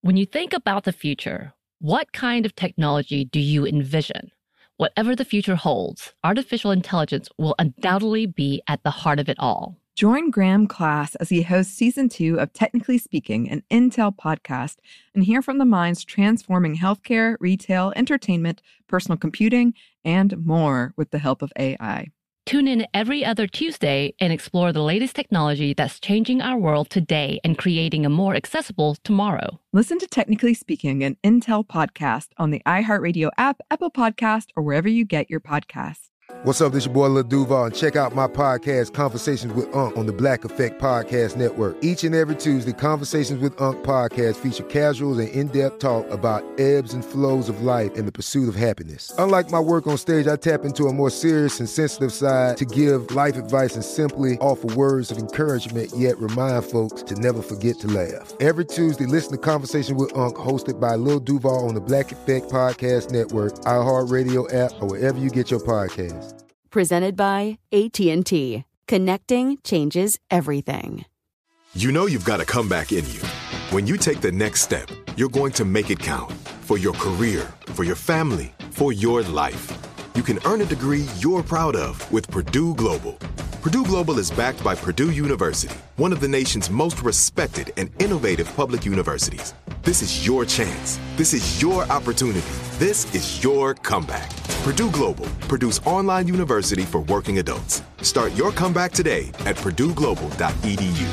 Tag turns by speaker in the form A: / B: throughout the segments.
A: When you think about the future, what kind of technology do you envision? Whatever the future holds, artificial intelligence will undoubtedly be at the heart of it all.
B: Join Graham Class as he hosts Season 2 of Technically Speaking, an Intel podcast, and hear from the minds transforming healthcare, retail, entertainment, personal computing, and more with the help of AI.
A: Tune in every other Tuesday and explore the latest technology that's changing our world today and creating a more accessible tomorrow.
B: Listen to Technically Speaking, an Intel podcast on the iHeartRadio app, Apple Podcast, or wherever you get your podcasts.
C: What's up, this your boy Lil Duval, and check out my podcast, Conversations with Unc, on the Black Effect Podcast Network. Each and every Tuesday, Conversations with Unc podcast feature casual and in-depth talk about ebbs and flows of life and the pursuit of happiness. Unlike my work on stage, I tap into a more serious and sensitive side to give life advice and simply offer words of encouragement, yet remind folks to never forget to laugh. Every Tuesday, listen to Conversations with Unc, hosted by Lil Duval on the Black Effect Podcast Network, iHeartRadio app, or wherever you get your podcasts.
D: Presented by AT&T. Connecting changes everything.
E: You know you've got a comeback in you. When you take the next step, you're going to make it count. For your career, for your family, for your life. You can earn a degree you're proud of with Purdue Global. Purdue Global is backed by Purdue University, one of the nation's most respected and innovative public universities. This is your chance. This is your opportunity. This is your comeback. Purdue Global, Purdue's online university for working adults. Start your comeback today at purdueglobal.edu.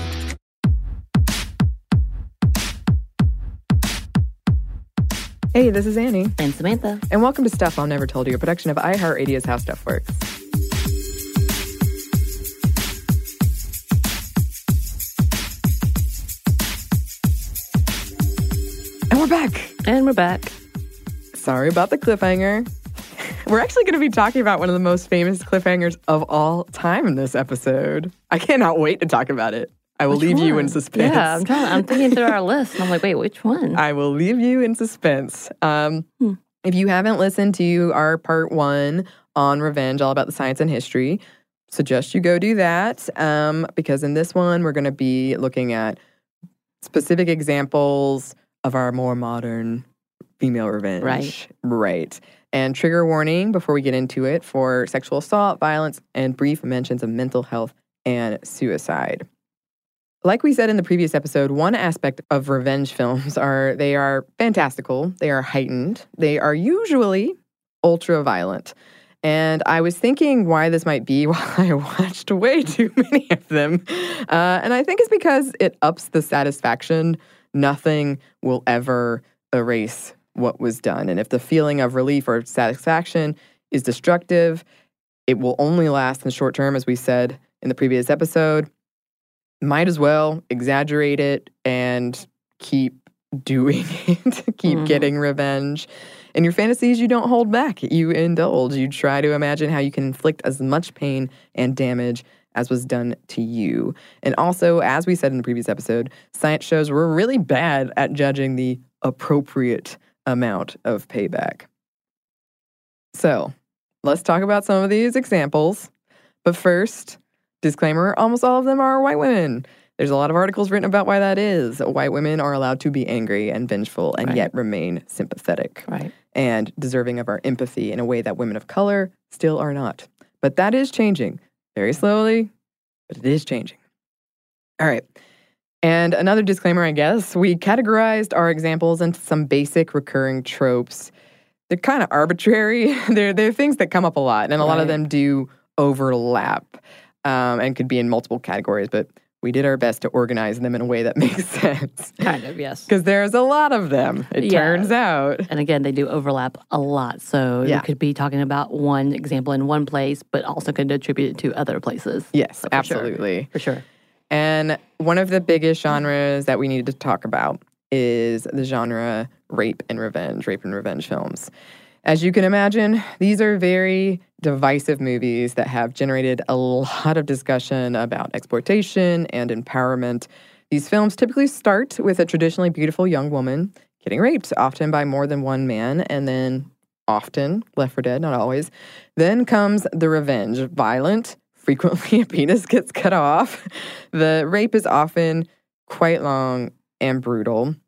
B: Hey, this is Annie.
A: And Samantha.
B: And welcome to Stuff Mom Never Told You, a production of iHeartRadio's How Stuff Works. And we're back.
A: And we're back.
B: Sorry about the cliffhanger. We're actually going to be talking about one of the most famous cliffhangers of all time in this episode. I cannot wait to talk about it. I will leave you in suspense.
A: Yeah, I'm thinking through our list, and I'm like, wait, which one?
B: I will leave you in suspense. If you haven't listened to our part 1 on revenge, all about the science and history, suggest you go do that. Because in this one, we're going to be looking at specific examples of our more modern female revenge. Right. And trigger warning before we get into it for sexual assault, violence, and brief mentions of mental health and suicide. Like we said in the previous episode, one aspect of revenge films they are fantastical, they are heightened, they are usually ultra-violent. And I was thinking why this might be while I watched way too many of them. And I think it's because it ups the satisfaction. Nothing will ever erase what was done. And if the feeling of relief or satisfaction is destructive, it will only last in the short term, as we said in the previous episode. Might as well exaggerate it and keep doing it, keep getting revenge. In your fantasies, you don't hold back. You indulge. You try to imagine how you can inflict as much pain and damage as was done to you. And also, as we said in the previous episode, science shows we're really bad at judging the appropriate amount of payback. So, let's talk about some of these examples. But first, disclaimer, almost all of them are white women. There's a lot of articles written about why that is. White women are allowed to be angry and vengeful and yet remain sympathetic and deserving of our empathy in a way that women of color still are not. But that is changing. Very slowly, but it is changing. All right. And another disclaimer, I guess, we categorized our examples into some basic recurring tropes. They're kind of arbitrary. They're things that come up a lot, and a lot of them do overlap and could be in multiple categories, but we did our best to organize them in a way that makes sense.
A: Kind of, yes.
B: Because there's a lot of them, it turns out.
A: And again, they do overlap a lot. So you could be talking about one example in one place, but also could attribute it to other places.
B: Yes,
A: so
B: absolutely.
A: For sure.
B: And one of the biggest genres that we needed to talk about is the genre rape and revenge films. As you can imagine, these are very divisive movies that have generated a lot of discussion about exploitation and empowerment. These films typically start with a traditionally beautiful young woman getting raped, often by more than one man, and then often, left for dead, not always. Then comes the revenge. Violent, frequently a penis gets cut off. The rape is often quite long and brutal.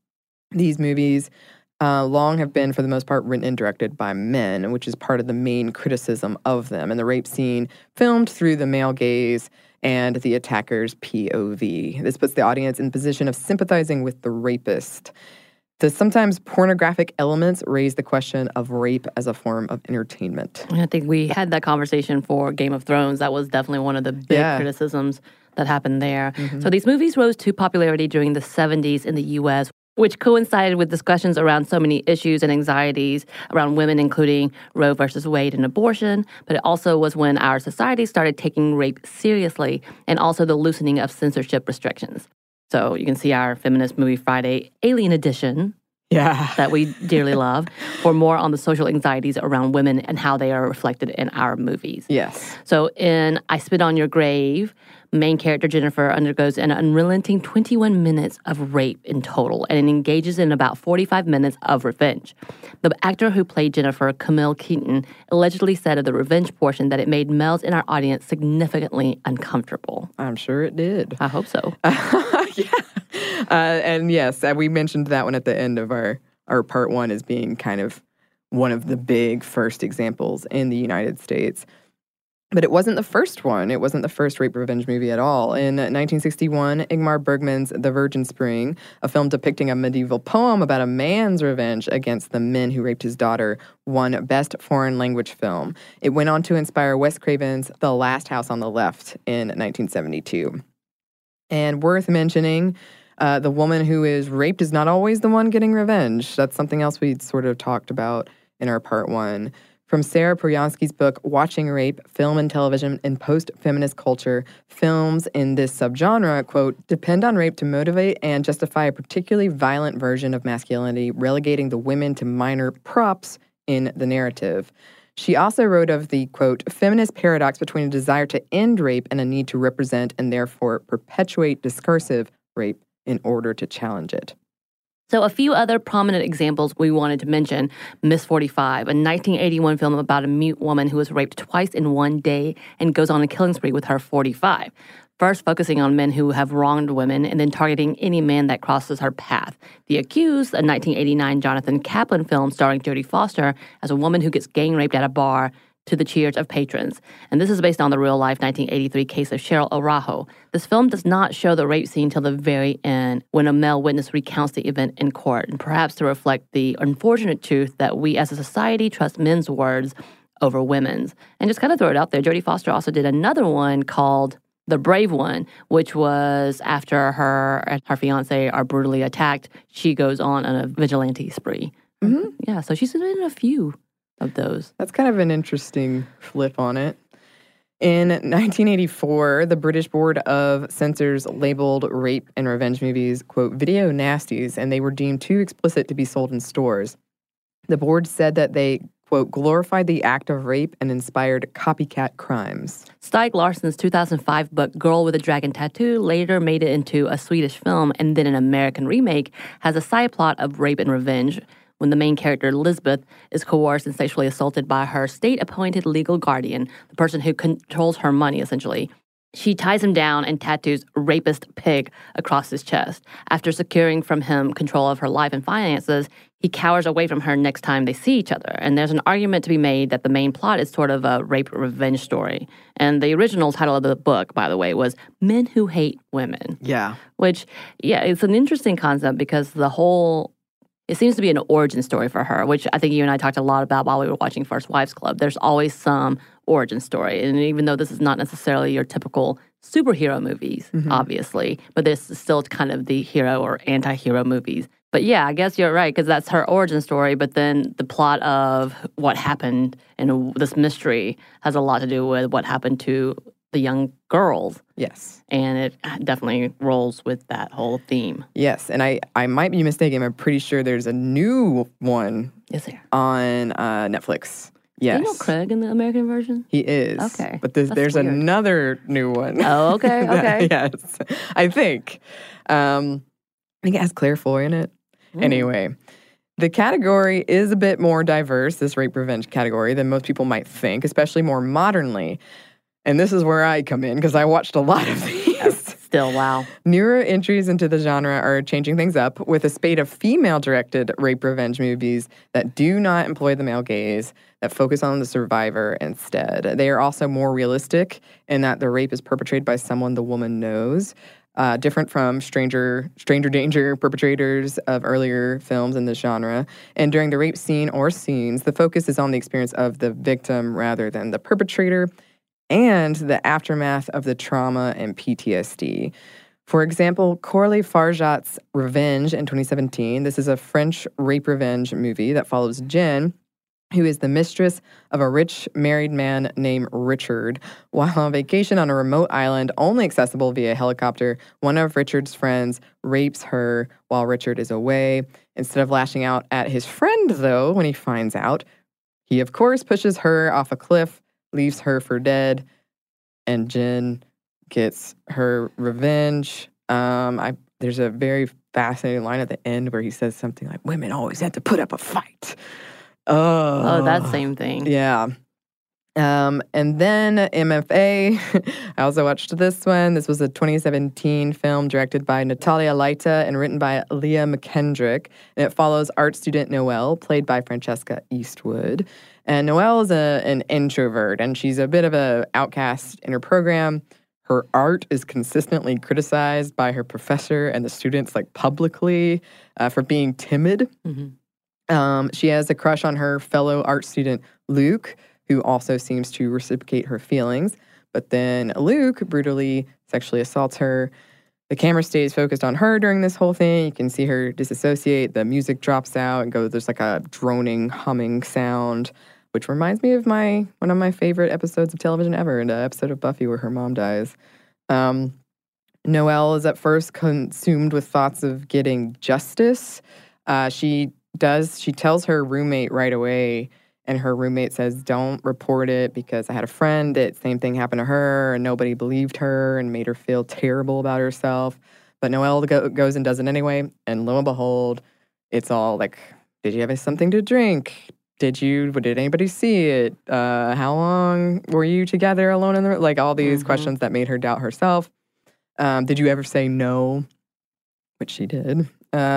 B: These movies long have been, for the most part, written and directed by men, which is part of the main criticism of them. And the rape scene filmed through the male gaze and the attacker's POV. This puts the audience in the position of sympathizing with the rapist. The sometimes pornographic elements raise the question of rape as a form of entertainment.
A: I think we had that conversation for Game of Thrones. That was definitely one of the big criticisms that happened there. So these movies rose to popularity during the 70s in the U.S., which coincided with discussions around so many issues and anxieties around women, including Roe versus Wade and abortion. But it also was when our society started taking rape seriously, and also the loosening of censorship restrictions. So you can see our feminist movie Friday, Alien Edition, that we dearly love, for more on the social anxieties around women and how they are reflected in our movies.
B: Yes.
A: So in I Spit on Your Grave, main character Jennifer undergoes an unrelenting 21 minutes of rape in total and engages in about 45 minutes of revenge. The actor who played Jennifer, Camille Keaton, allegedly said of the revenge portion that it made males in our audience significantly uncomfortable.
B: I'm sure it did.
A: I hope so.
B: And yes, we mentioned that one at the end of our part one as being kind of one of the big first examples in the United States. But it wasn't the first one. It wasn't the first rape revenge movie at all. In 1961, Ingmar Bergman's The Virgin Spring, a film depicting a medieval poem about a man's revenge against the men who raped his daughter, won Best Foreign Language Film. It went on to inspire Wes Craven's The Last House on the Left in 1972. And worth mentioning, the woman who is raped is not always the one getting revenge. That's something else we sort of talked about in our part one. From Sarah Poryansky's book, Watching Rape, Film and Television in Post-Feminist Culture, films in this subgenre, quote, depend on rape to motivate and justify a particularly violent version of masculinity, relegating the women to minor props in the narrative. She also wrote of the, quote, feminist paradox between a desire to end rape and a need to represent and therefore perpetuate discursive rape in order to challenge it.
A: So a few other prominent examples we wanted to mention. Miss 45, a 1981 film about a mute woman who was raped twice in one day and goes on a killing spree with her 45. First focusing on men who have wronged women and then targeting any man that crosses her path. The Accused, a 1989 Jonathan Kaplan film starring Jodie Foster as a woman who gets gang raped at a bar to the cheers of patrons. And this is based on the real-life 1983 case of Cheryl Araujo. This film does not show the rape scene till the very end when a male witness recounts the event in court, and perhaps to reflect the unfortunate truth that we as a society trust men's words over women's. And just kind of throw it out there, Jodie Foster also did another one called The Brave One, which was after her and her fiancé are brutally attacked, she goes on a vigilante spree. Mm-hmm. Yeah, so she's in a few of those.
B: That's kind of an interesting flip on it. In 1984, the British Board of Censors labeled rape and revenge movies, quote, video nasties, and they were deemed too explicit to be sold in stores. The board said that they, quote, glorified the act of rape and inspired copycat crimes.
A: Stieg Larsson's 2005 book, Girl with a Dragon Tattoo, later made it into a Swedish film, and then an American remake, has a side plot of rape and revenge when the main character, Lisbeth, is coerced and sexually assaulted by her state-appointed legal guardian, the person who controls her money, essentially. She ties him down and tattoos rapist pig across his chest. After securing from him control of her life and finances, he cowers away from her next time they see each other. And there's an argument to be made that the main plot is sort of a rape revenge story. And the original title of the book, by the way, was Men Who Hate Women.
B: Yeah.
A: Which, yeah, it's an interesting concept because it seems to be an origin story for her, which I think you and I talked a lot about while we were watching First Wives Club. There's always some origin story. And even though this is not necessarily your typical superhero movies, obviously, but this is still kind of the hero or anti-hero movies. But yeah, I guess you're right, because that's her origin story. But then the plot of what happened in this mystery has a lot to do with what happened to the young girls.
B: Yes.
A: And it definitely rolls with that whole theme.
B: Yes, and I might be mistaken. I'm pretty sure there's a new one.
A: Is there?
B: On Netflix. Yes.
A: Daniel Craig in the American version?
B: He is.
A: Okay.
B: But there's
A: weird.
B: another new one.
A: Oh, okay, okay.
B: Yes, I think. I think it has Claire Foy in it. Anyway, the category is a bit more diverse, this rape revenge category, than most people might think, especially more modernly. And this is where I come in, because I watched a lot of these.
A: Still, wow.
B: Newer entries into the genre are changing things up with a spate of female-directed rape revenge movies that do not employ the male gaze, that focus on the survivor instead. They are also more realistic in that the rape is perpetrated by someone the woman knows, different from stranger danger perpetrators of earlier films in this genre. And during the rape scene or scenes, the focus is on the experience of the victim rather than the perpetrator and the aftermath of the trauma and PTSD. For example, Coralie Farjat's Revenge in 2017. This is a French rape revenge movie that follows Jen, who is the mistress of a rich married man named Richard. While on vacation on a remote island only accessible via helicopter, one of Richard's friends rapes her while Richard is away. Instead of lashing out at his friend, though, when he finds out, he, of course, pushes her off a cliff, leaves her for dead, and Jen gets her revenge. There's a very fascinating line at the end where he says something like, "Women always have to put up a fight."
A: Oh, that same thing.
B: Yeah. And then MFA. I also watched this one. This was a 2017 film directed by Natalia Laita and written by Leah McKendrick. And it follows art student Noelle, played by Francesca Eastwood. And Noelle is an introvert, and she's a bit of an outcast in her program. Her art is consistently criticized by her professor and the students, like publicly, for being timid.
A: Mm-hmm.
B: She has a crush on her fellow art student, Luke, who also seems to reciprocate her feelings. But then Luke brutally sexually assaults her. The camera stays focused on her during this whole thing. You can see her disassociate. The music drops out and there's like a droning, humming sound, which reminds me of one of my favorite episodes of television ever, an episode of Buffy where her mom dies. Noelle is at first consumed with thoughts of getting justice. She tells her roommate right away, and her roommate says, "Don't report it because I had a friend that same thing happened to her and nobody believed her and made her feel terrible about herself." But Noelle goes and does it anyway, and lo and behold, it's all like, "Did you have something to drink? Did anybody see it? How long were you together alone in the room?" Like all these questions that made her doubt herself. Did you ever say no? Which she did.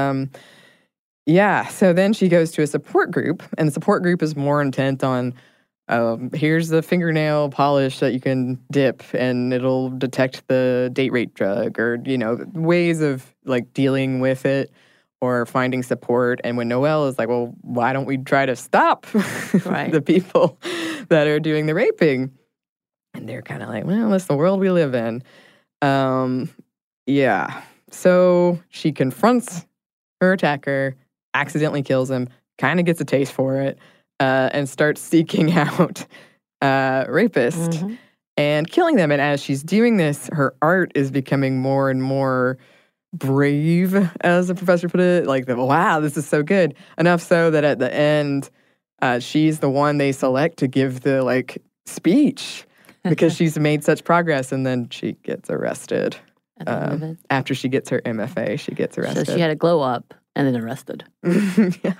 B: Yeah, so then she goes to a support group, and the support group is more intent on, here's the fingernail polish that you can dip, and it'll detect the date rape drug, or, ways of, like, dealing with it or finding support. And when Noelle is like, well, why don't we try to stop the people that are doing the raping? And they're kind of like, well, it's the world we live in. Yeah. So she confronts her attacker, accidentally kills him, kind of gets a taste for it, and starts seeking out rapists and killing them. And as she's doing this, her art is becoming more and more brave, as the professor put it. Like, wow, this is so good. Enough so that at the end, she's the one they select to give the, speech because she's made such progress. And then she gets arrested. After she gets her MFA, she gets arrested.
A: So she had a glow up and then arrested.
B: Yeah.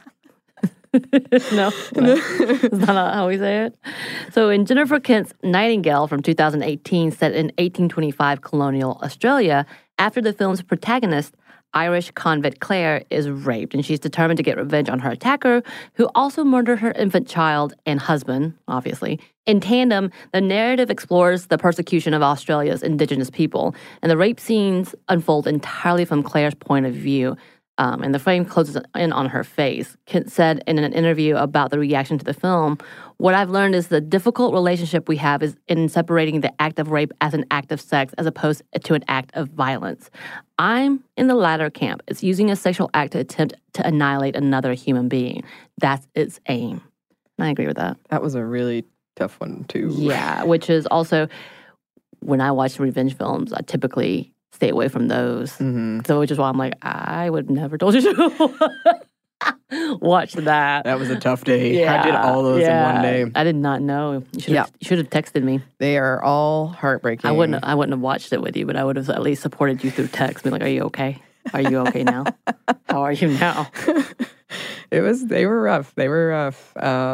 A: No, that's not how we say it. So in Jennifer Kent's Nightingale from 2018, set in 1825 colonial Australia, after the film's protagonist, Irish convict Claire, is raped, and she's determined to get revenge on her attacker, who also murdered her infant child and husband, obviously. In tandem, the narrative explores the persecution of Australia's Indigenous people, and the rape scenes unfold entirely from Claire's point of view. And the frame closes in on her face. Kent said in an interview about the reaction to the film, "What I've learned is the difficult relationship we have is in separating the act of rape as an act of sex as opposed to an act of violence. I'm in the latter camp. It's using a sexual act to attempt to annihilate another human being. That's its aim." And I agree with that.
B: That was a really tough one, too.
A: Yeah, which is also, when I watch revenge films, I typically stay away from those. So which is why I'm like, I would never told you to watch that.
B: That was a tough day. I did all those in one day.
A: I did not know. You should have texted me.
B: They are all heartbreaking.
A: I wouldn't have watched it with you, but I would have at least supported you through text. Be like, are you okay? Are you okay now? How are you now?
B: They were rough. They were rough.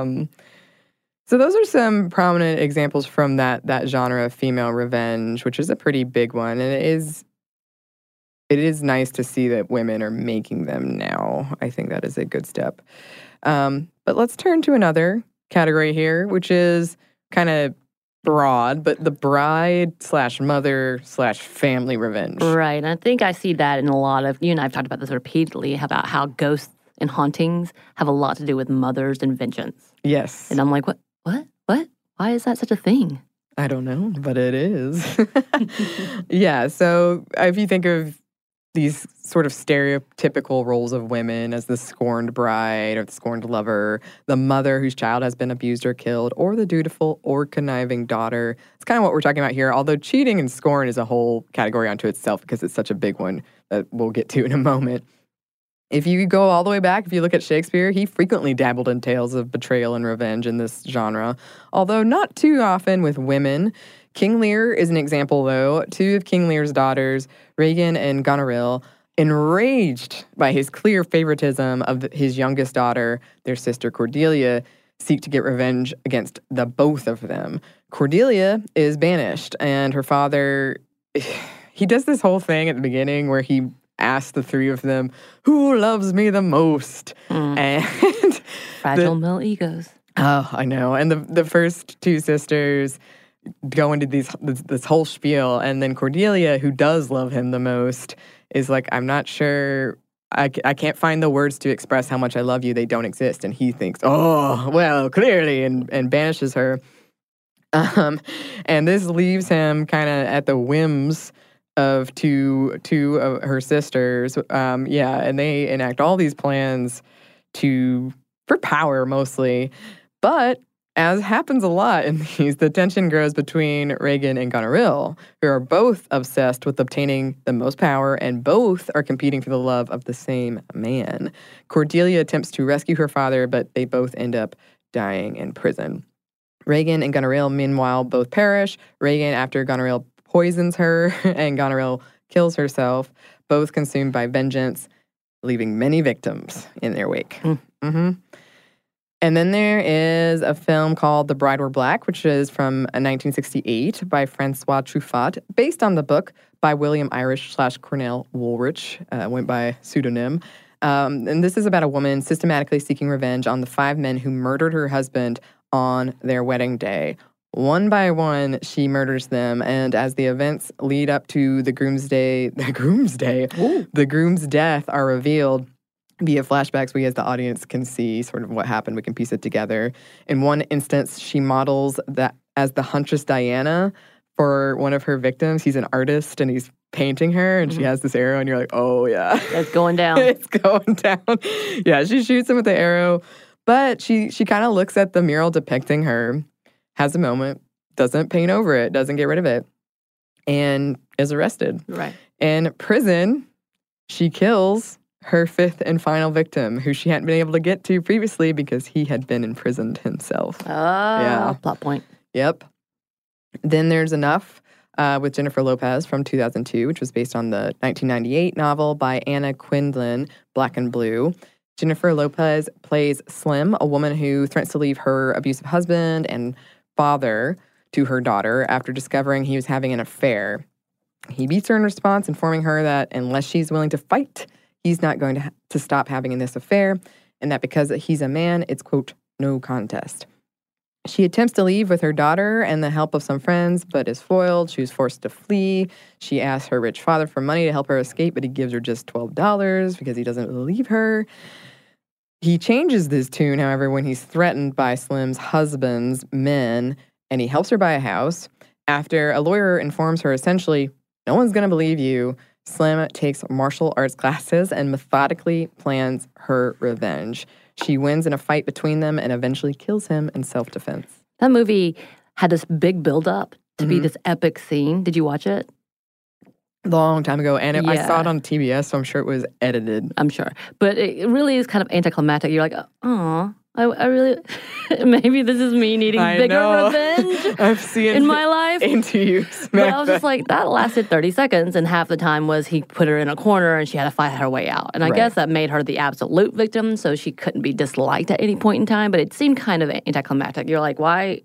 B: So those are some prominent examples from that genre of female revenge, which is a pretty big one. And it is it is nice to see that women are making them now. I think that is a good step. But let's turn to another category here, which is kind of broad, but the bride/mother/family revenge.
A: Right. And I think I see that in a lot of, you and I have talked about this repeatedly, about how ghosts and hauntings have a lot to do with mothers and vengeance.
B: Yes.
A: And I'm like, what? Why is that such a thing?
B: I don't know, but it is. Yeah, so if you think of these sort of stereotypical roles of women as the scorned bride or the scorned lover, the mother whose child has been abused or killed, or the dutiful or conniving daughter. It's kind of what we're talking about here, although cheating and scorn is a whole category unto itself because it's such a big one that we'll get to in a moment. If you go all the way back, if you look at Shakespeare, he frequently dabbled in tales of betrayal and revenge in this genre, although not too often with women. King Lear is an example, though. Two of King Lear's daughters, Regan and Goneril, enraged by his clear favoritism of his youngest daughter, their sister Cordelia, seek to get revenge against the both of them. Cordelia is banished, and her father, he does this whole thing at the beginning where he asks the three of them, who loves me the most? And
A: Fragile male egos.
B: Oh, I know. And the first two sisters go into this whole spiel, and then Cordelia, who does love him the most, is like, I'm not sure, I can't find the words to express how much I love you. They don't exist. And he thinks, oh, well, clearly, and banishes her. And this leaves him kind of at the whims of two of her sisters. And they enact all these plans for power mostly. But as happens a lot in these, the tension grows between Regan and Goneril, who are both obsessed with obtaining the most power, and both are competing for the love of the same man. Cordelia attempts to rescue her father, but they both end up dying in prison. Regan and Goneril, meanwhile, both perish. Regan after Goneril poisons her, and Goneril kills herself, both consumed by vengeance, leaving many victims in their wake. Mm-hmm. And then there is a film called The Bride Wore Black, which is from 1968 by Francois Truffaut, based on the book by William Irish / Cornell Woolrich, went by pseudonym. And this is about a woman systematically seeking revenge on the 5 men who murdered her husband on their wedding day. One by one, she murders them, and as the events lead up to the groom's death are revealed via flashbacks, we as the audience can see sort of what happened. We can piece it together. In one instance, she models that as the Huntress Diana for one of her victims. He's an artist, and he's painting her, and she has this arrow, and you're like, oh, yeah.
A: It's going down.
B: It's going down. Yeah, she shoots him with the arrow, but she kind of looks at the mural depicting her, has a moment, doesn't paint over it, doesn't get rid of it, and is arrested.
A: Right.
B: In prison, she kills her 5th and final victim, who she hadn't been able to get to previously because he had been imprisoned himself.
A: Oh, yeah. Plot point.
B: Yep. Then there's Enough with Jennifer Lopez from 2002, which was based on the 1998 novel by Anna Quindlen, Black and Blue. Jennifer Lopez plays Slim, a woman who threatens to leave her abusive husband and father to her daughter after discovering he was having an affair. He beats her in response, informing her that unless she's willing to fight, he's not going to stop having this affair, and that because he's a man, it's, quote, no contest. She attempts to leave with her daughter and the help of some friends, but is foiled. She was forced to flee. She asks her rich father for money to help her escape, but he gives her just $12 because he doesn't believe her. He changes this tune, however, when he's threatened by Slim's husband's men, and he helps her buy a house. After a lawyer informs her, essentially, no one's going to believe you, Slim takes martial arts classes and methodically plans her revenge. She wins in a fight between them and eventually kills him in self-defense.
A: That movie had this big build-up to be this epic scene. Did you watch it?
B: Long time ago, and I saw it on TBS, so I'm sure it was edited.
A: I'm sure. But it really is kind of anticlimactic. You're like, oh, I really, maybe this is me needing bigger revenge
B: I've seen
A: in my life.
B: Into you.
A: But I was just like, that lasted 30 seconds, and half the time was he put her in a corner and she had to fight her way out. And I guess that made her the absolute victim, so she couldn't be disliked at any point in time, but it seemed kind of anticlimactic. You're like, why?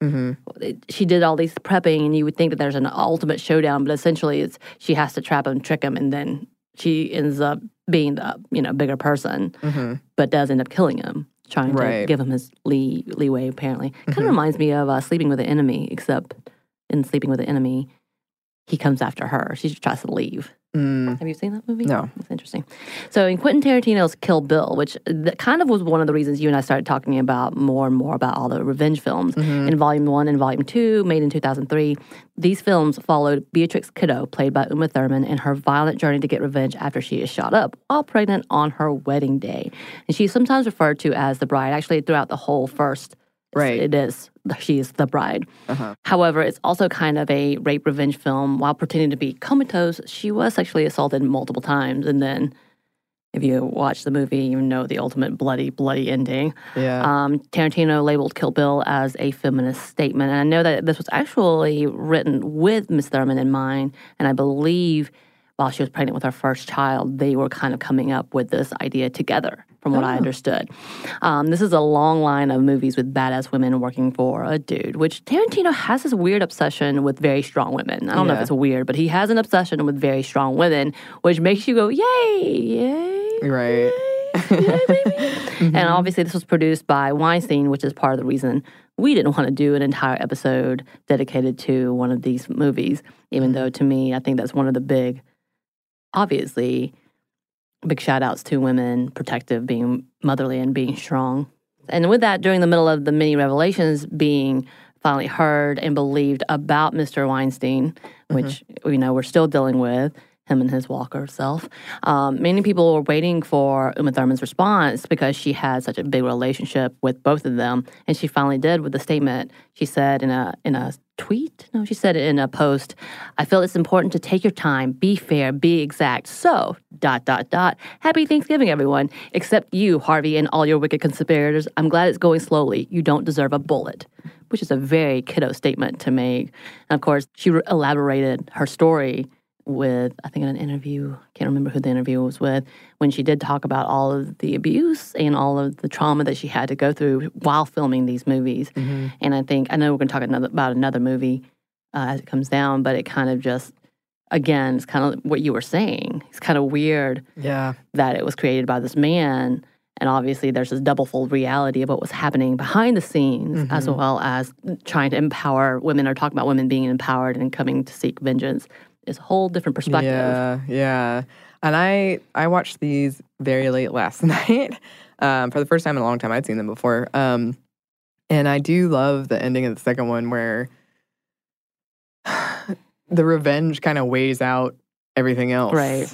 A: She did all these prepping, and you would think that there's an ultimate showdown, but essentially she has to trap him, trick him, and then she ends up being the bigger person, but does end up killing him, trying to give him his leeway. Apparently, kind of reminds me of Sleeping with the Enemy, except in Sleeping with the Enemy, he comes after her. She just tries to leave. Have you seen that movie?
B: No.
A: It's interesting. So in Quentin Tarantino's Kill Bill, which kind of was one of the reasons you and I started talking about more and more about all the revenge films, in Volume 1 and Volume 2, made in 2003, these films followed Beatrix Kiddo, played by Uma Thurman, in her violent journey to get revenge after she is shot up while pregnant on her wedding day. And she's sometimes referred to as the bride. Actually, throughout the whole first, it is. She is the bride. However, it's also kind of a rape revenge film. While pretending to be comatose, she was sexually assaulted multiple times. And then, if you watch the movie, you know the ultimate bloody ending.
B: Yeah.
A: Tarantino labeled Kill Bill as a feminist statement. And I know that this was actually written with Miss Thurman in mind. And I believe while she was pregnant with her first child, they were kind of coming up with this idea together, from what I understood. This is a long line of movies with badass women working for a dude, which Tarantino has this weird obsession with very strong women. I don't know if it's weird, but he has an obsession with very strong women, which makes you go, yay,
B: Right.
A: yay, baby. And obviously this was produced by Weinstein, which is part of the reason we didn't want to do an entire episode dedicated to one of these movies, even though to me, I think that's one of the big shout outs to women, protective, being motherly, and being strong. And with that, during the middle of the many revelations being finally heard and believed about Mr. Weinstein, which we're still dealing with, him and his Walker self, many people were waiting for Uma Thurman's response because she had such a big relationship with both of them. And she finally did with the statement. She said in a tweet? No, she said it in a post. I feel it's important to take your time, be fair, be exact. So, ... Happy Thanksgiving, everyone. Except you, Harvey, and all your wicked conspirators. I'm glad it's going slowly. You don't deserve a bullet. Which is a very kiddo statement to make. And of course, she elaborated her story with, I think in an interview, can't remember who the interview was with, when she did talk about all of the abuse and all of the trauma that she had to go through while filming these movies. And I know we're going to talk about another movie as it comes down, but it kind of just, again, it's kind of what you were saying. It's kind of weird that it was created by this man, and obviously there's this double-fold reality of what was happening behind the scenes, as well as trying to empower women or talk about women being empowered and coming to seek vengeance. Is a whole different perspective.
B: Yeah. And I watched these very late last night for the first time in a long time. I'd seen them before. And I do love the ending of the second one where the revenge kind of weighs out everything else.
A: Right.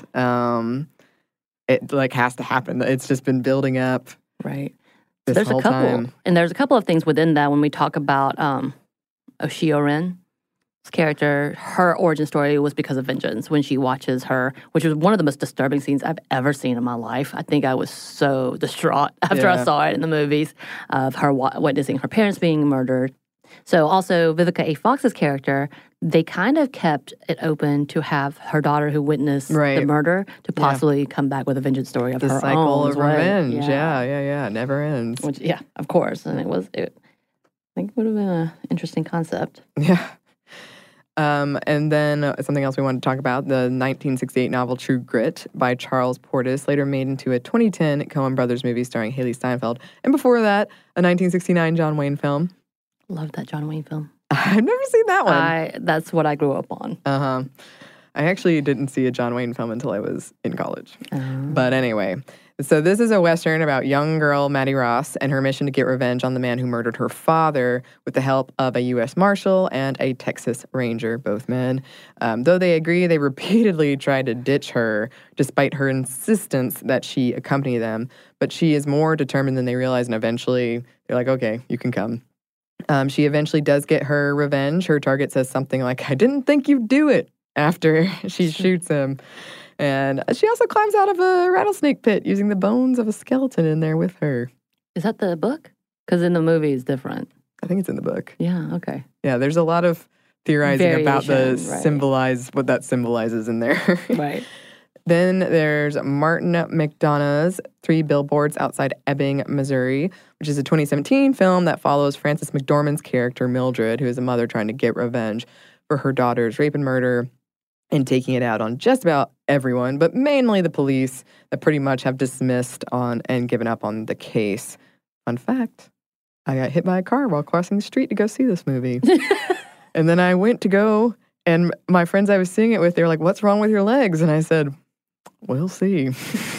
B: It has to happen. It's just been building up.
A: Right.
B: This
A: There's
B: whole
A: a couple.
B: time.
A: And there's a couple of things within that when we talk about Oshio Ren. Character, her origin story was because of vengeance when she watches her, which was one of the most disturbing scenes I've ever seen in my life. I think I was so distraught after I saw it in the movies of her witnessing her parents being murdered. So also Vivica A. Fox's character, they kind of kept it open to have her daughter who witnessed the murder to possibly come back with a vengeance story of her own.
B: The cycle of revenge. Yeah. It never ends.
A: Which, of course. And I think it would have been an interesting concept.
B: Yeah. And then something else we wanted to talk about, the 1968 novel True Grit by Charles Portis, later made into a 2010 Coen Brothers movie starring Haley Steinfeld. And before that, a 1969 John Wayne film.
A: Love that John Wayne film.
B: I've never seen that one.
A: That's what I grew up on.
B: I actually didn't see a John Wayne film until I was in college. But anyway, so this is a Western about young girl Maddie Ross and her mission to get revenge on the man who murdered her father with the help of a U.S. Marshal and a Texas Ranger, both men. Though they agree, they repeatedly try to ditch her despite her insistence that she accompany them. But she is more determined than they realize, and eventually they're like, okay, you can come. She eventually does get her revenge. Her target says something like, I didn't think you'd do it, after she shoots him. And she also climbs out of a rattlesnake pit using the bones of a skeleton in there with her.
A: Is that the book? Because in the movie it's different.
B: I think it's in the book.
A: Yeah, okay.
B: Yeah, there's a lot of theorizing about
A: Variation,
B: what that symbolizes in there.
A: Right.
B: Then there's Martin McDonagh's 3 Billboards Outside Ebbing, Missouri, which is a 2017 film that follows Frances McDormand's character, Mildred, who is a mother trying to get revenge for her daughter's rape and murder. and taking it out on just about everyone, but mainly the police that pretty much have dismissed on and given up on the case. Fun fact, I got hit by a car while crossing the street to go see this movie. And then I went to go, and my friends I was seeing it with, they were like, "What's wrong with your legs?" And I said, "We'll see."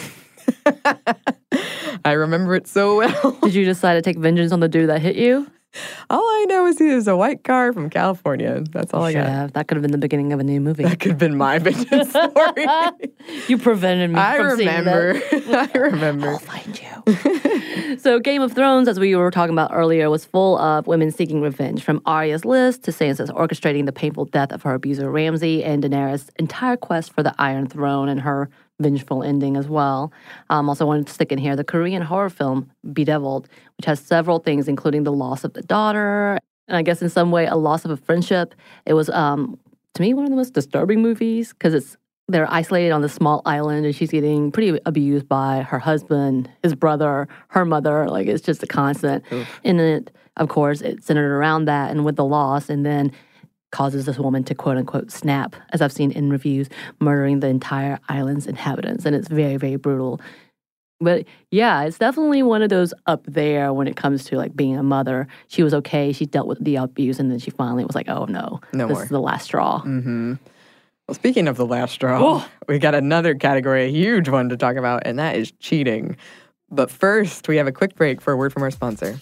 B: I remember it so well.
A: Did you decide to take vengeance on the dude that hit you?
B: All I know is he is a white car from California. That's all I got.
A: Yeah, that could have been the beginning of a new movie.
B: That could have been my vengeance story.
A: You prevented me from seeing that.
B: I remember.
A: I'll find you. So Game of Thrones, as we were talking about earlier, was full of women seeking revenge, from Arya's list to Sansa's orchestrating the painful death of her abuser Ramsay, and Daenerys' entire quest for the Iron Throne and her vengeful ending as well. Also wanted to stick in here the Korean horror film Bedeviled, which has several things, including the loss of the daughter, and I guess in some way a loss of a friendship. It was, to me, one of the most disturbing movies because they're isolated on this small island and she's getting pretty abused by her husband, his brother, her mother. Like, it's just a constant. And it, of course, it's centered around that and with the loss, and then causes this woman to quote-unquote snap, as I've seen in reviews, murdering the entire island's inhabitants. And it's very, very brutal. But yeah, it's definitely one of those up there when it comes to like being a mother. She was okay. She dealt with the abuse, and then she finally was like, oh no this
B: more.
A: Is the last straw.
B: Mm-hmm. Well, speaking of the last straw, we got another category, a huge one to talk about, and that is cheating. But first, we have a quick break for a word from our sponsor.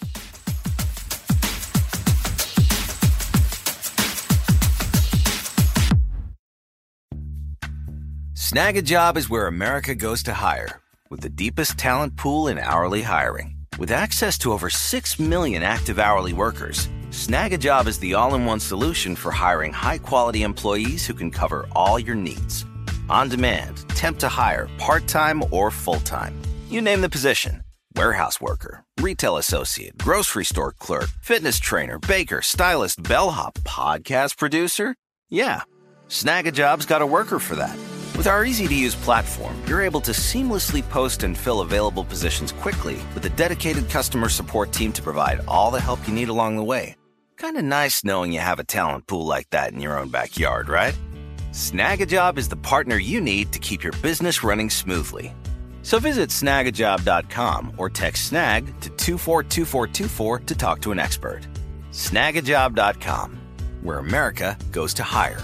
F: Snag a Job is where America goes to hire, with the deepest talent pool in hourly hiring. With access to over 6 million active hourly workers, Snag a Job is the all-in-one solution for hiring high-quality employees who can cover all your needs. On demand, temp to hire, part-time or full-time. You name the position. Warehouse worker, retail associate, grocery store clerk, fitness trainer, baker, stylist, bellhop, podcast producer. Yeah, Snag a Job's got a worker for that. With our easy-to-use platform, you're able to seamlessly post and fill available positions quickly with a dedicated customer support team to provide all the help you need along the way. Kind of nice knowing you have a talent pool like that in your own backyard, right? Snag a Job is the partner you need to keep your business running smoothly. So visit snagajob.com or text SNAG to 242424 to talk to an expert. Snagajob.com, where America goes to hire.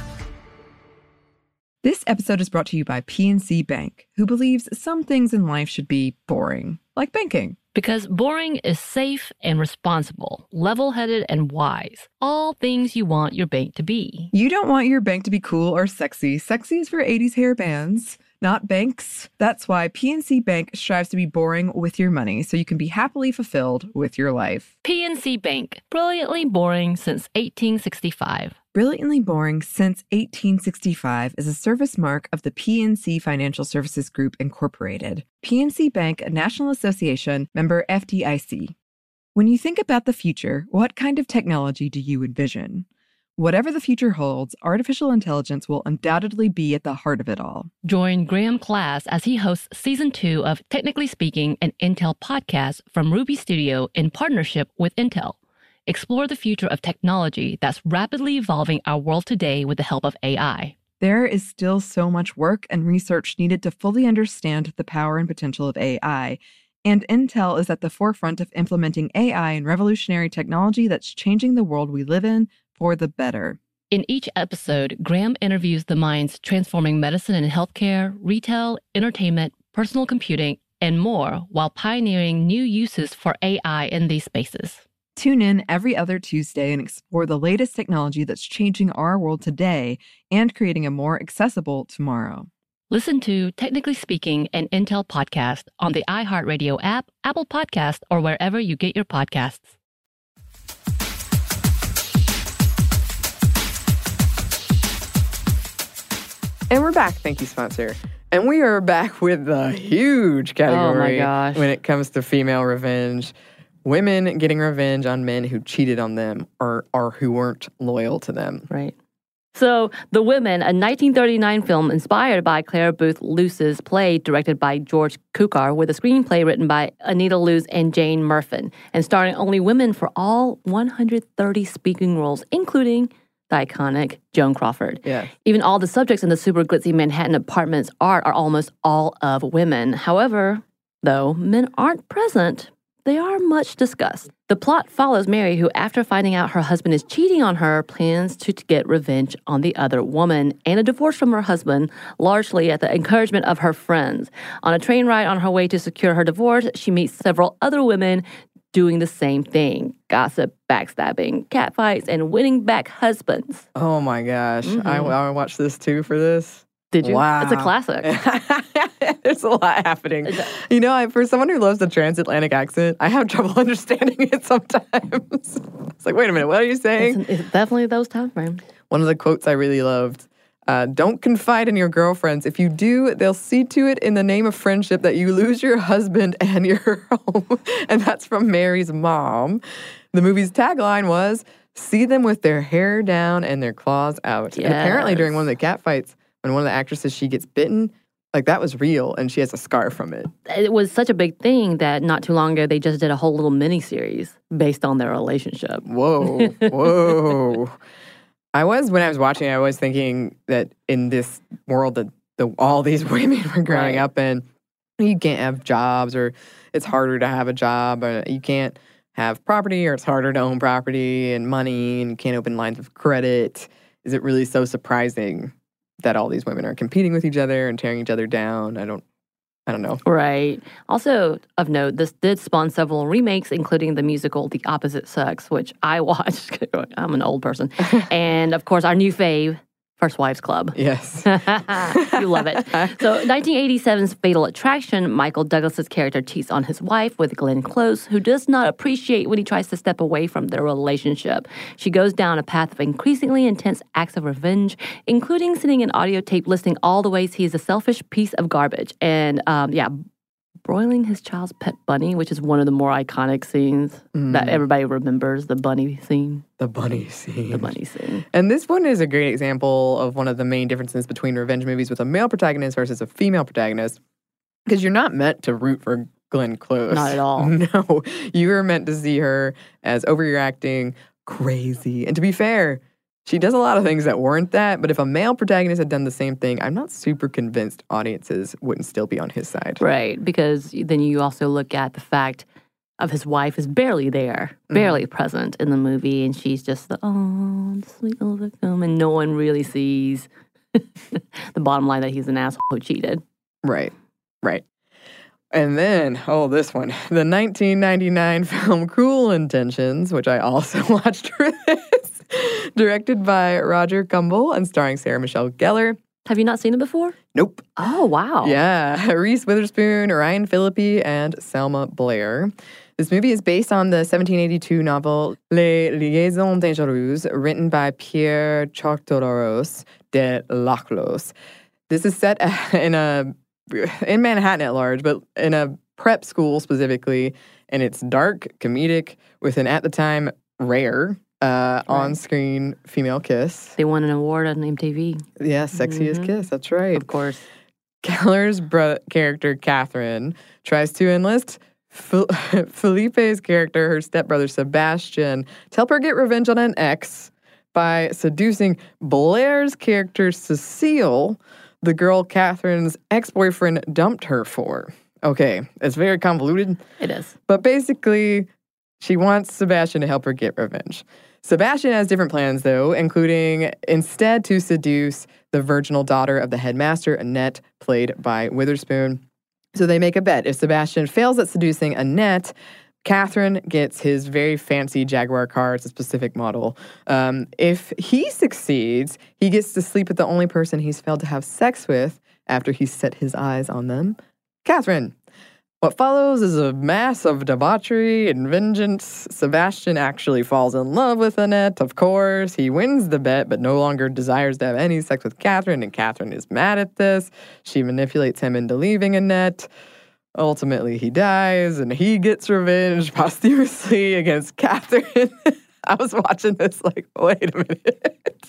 G: This episode is brought to you by PNC Bank, who believes some things in life should be boring, like banking.
A: Because boring is safe and responsible, level-headed and wise. All things you want your bank to be.
G: You don't want your bank to be cool or sexy. Sexy is for 80s hair bands, not banks. That's why PNC Bank strives to be boring with your money so you can be happily fulfilled with your life.
A: PNC Bank, brilliantly boring since 1865.
G: Brilliantly Boring Since 1865 is a service mark of the PNC Financial Services Group, Incorporated. PNC Bank, a National Association, member FDIC. When you think about the future, what kind of technology do you envision? Whatever the future holds, artificial intelligence will undoubtedly be at the heart of it all.
A: Join Graham Class as he hosts Season 2 of Technically Speaking, an Intel podcast from Ruby Studio in partnership with Intel. Explore the future of technology that's rapidly evolving our world today with the help of AI.
G: There is still so much work and research needed to fully understand the power and potential of AI, and Intel is at the forefront of implementing AI and revolutionary technology that's changing the world we live in for the better.
A: In each episode, Graham interviews the minds transforming medicine and healthcare, retail, entertainment, personal computing, and more, while pioneering new uses for AI in these spaces.
G: Tune in every other Tuesday and explore the latest technology that's changing our world today and creating a more accessible tomorrow.
A: Listen to Technically Speaking, an Intel podcast on the iHeartRadio app, Apple Podcasts, or wherever you get your podcasts.
B: And we're back. Thank you, sponsor. And we are back with the huge category when it comes to female revenge. Women getting revenge on men who cheated on them or who weren't loyal to them.
A: Right. So, The Women, a 1939 film inspired by Claire Booth Luce's play directed by George Cukor, with a screenplay written by Anita Luce and Jane Murfin, and starring only women for all 130 speaking roles, including the iconic Joan Crawford.
B: Yeah.
A: Even all the subjects in the super glitzy Manhattan apartments art are almost all of women. However, though men aren't present, they are much discussed. The plot follows Mary, who, after finding out her husband is cheating on her, plans to get revenge on the other woman and a divorce from her husband, largely at the encouragement of her friends. On a train ride on her way to secure her divorce, she meets several other women doing the same thing. Gossip, backstabbing, catfights, and winning back husbands.
B: Oh my gosh. I watched this too for this.
A: Did you?
B: Wow.
A: It's a classic.
B: There's a lot happening. You know, for someone who loves the transatlantic accent, I have trouble understanding it sometimes. It's like, wait a minute, what are you saying?
A: It's definitely those time frames.
B: One of the quotes I really loved, don't confide in your girlfriends. If you do, they'll see to it in the name of friendship that you lose your husband and your home. And that's from Mary's mom. The movie's tagline was, see them with their hair down and their claws out.
A: Yes.
B: And apparently during one of the cat fights, when one of the actresses, she gets bitten, like that was real, and she has a scar from it.
A: It was such a big thing that not too long ago, they just did a whole little mini-series based on their relationship.
B: Whoa, whoa. When I was watching, I was thinking that in this world that all these women were growing up in, you can't have jobs, or it's harder to have a job, or you can't have property, or it's harder to own property and money, and you can't open lines of credit. Is it really so surprising that all these women are competing with each other and tearing each other down? I don't know.
A: Right. Also, of note, this did spawn several remakes, including the musical The Opposite Sex, which I watched. I'm an old person. And, of course, our new fave, First Wives Club.
B: Yes.
A: You love it. So 1987's Fatal Attraction, Michael Douglas's character cheats on his wife with Glenn Close, who does not appreciate when he tries to step away from their relationship. She goes down a path of increasingly intense acts of revenge, including sending an audio tape listing all the ways he is a selfish piece of garbage. And, broiling his child's pet bunny, which is one of the more iconic scenes that everybody remembers, the bunny scene.
B: The bunny scene.
A: The bunny scene.
B: And this one is a great example of one of the main differences between revenge movies with a male protagonist versus a female protagonist. Because you're not meant to root for Glenn Close.
A: Not at all.
B: No. You are meant to see her as overreacting, crazy. And to be fair, she does a lot of things that weren't that, but if a male protagonist had done the same thing, I'm not super convinced audiences wouldn't still be on his side.
A: Right, because then you also look at the fact of his wife is barely there, barely present in the movie, and she's just the sweet little victim, and no one really sees the bottom line that he's an asshole who cheated.
B: Right. And then, this one, the 1999 film Cruel Intentions, which I also watched for this. Directed by Roger Kumble and starring Sarah Michelle Gellar.
A: Have you not seen it before?
B: Nope.
A: Oh, wow.
B: Yeah. Reese Witherspoon, Ryan Phillippe, and Selma Blair. This movie is based on the 1782 novel Les Liaisons Dangereuses, written by Pierre Choctororos de Laclos. This is set in Manhattan at large, but in a prep school specifically, and it's dark, comedic, with an, at the time, rare on-screen female kiss.
A: They won an award on MTV.
B: Yeah, Sexiest Kiss, that's right.
A: Of course.
B: Gellar's character, Catherine, tries to enlist Felipe's character, her stepbrother, Sebastian, to help her get revenge on an ex by seducing Blair's character, Cecile, the girl Catherine's ex-boyfriend dumped her for. Okay, it's very convoluted.
A: It is.
B: But basically, she wants Sebastian to help her get revenge. Sebastian has different plans, though, including instead to seduce the virginal daughter of the headmaster, Annette, played by Witherspoon. So they make a bet. If Sebastian fails at seducing Annette, Catherine gets his very fancy Jaguar car. It's a specific model. If he succeeds, he gets to sleep with the only person he's failed to have sex with after he's set his eyes on them, Catherine. What follows is a mass of debauchery and vengeance. Sebastian actually falls in love with Annette, of course. He wins the bet, but no longer desires to have any sex with Catherine, and Catherine is mad at this. She manipulates him into leaving Annette. Ultimately, he dies, and he gets revenge posthumously against Catherine. I was watching this like, wait a minute.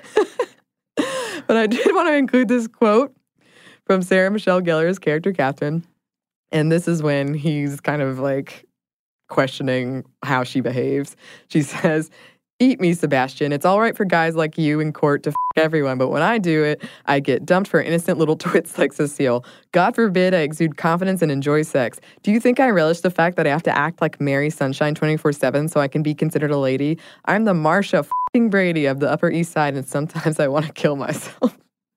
B: But I did want to include this quote from Sarah Michelle Gellar's character, Catherine. And this is when he's kind of like questioning how she behaves. She says, Eat me, Sebastian. It's all right for guys like you in court to f everyone, but when I do it, I get dumped for innocent little twits like Cecile. God forbid I exude confidence and enjoy sex. Do you think I relish the fact that I have to act like Mary Sunshine 24/7 so I can be considered a lady? I'm the Marsha f***ing Brady of the Upper East Side, and sometimes I want to kill myself.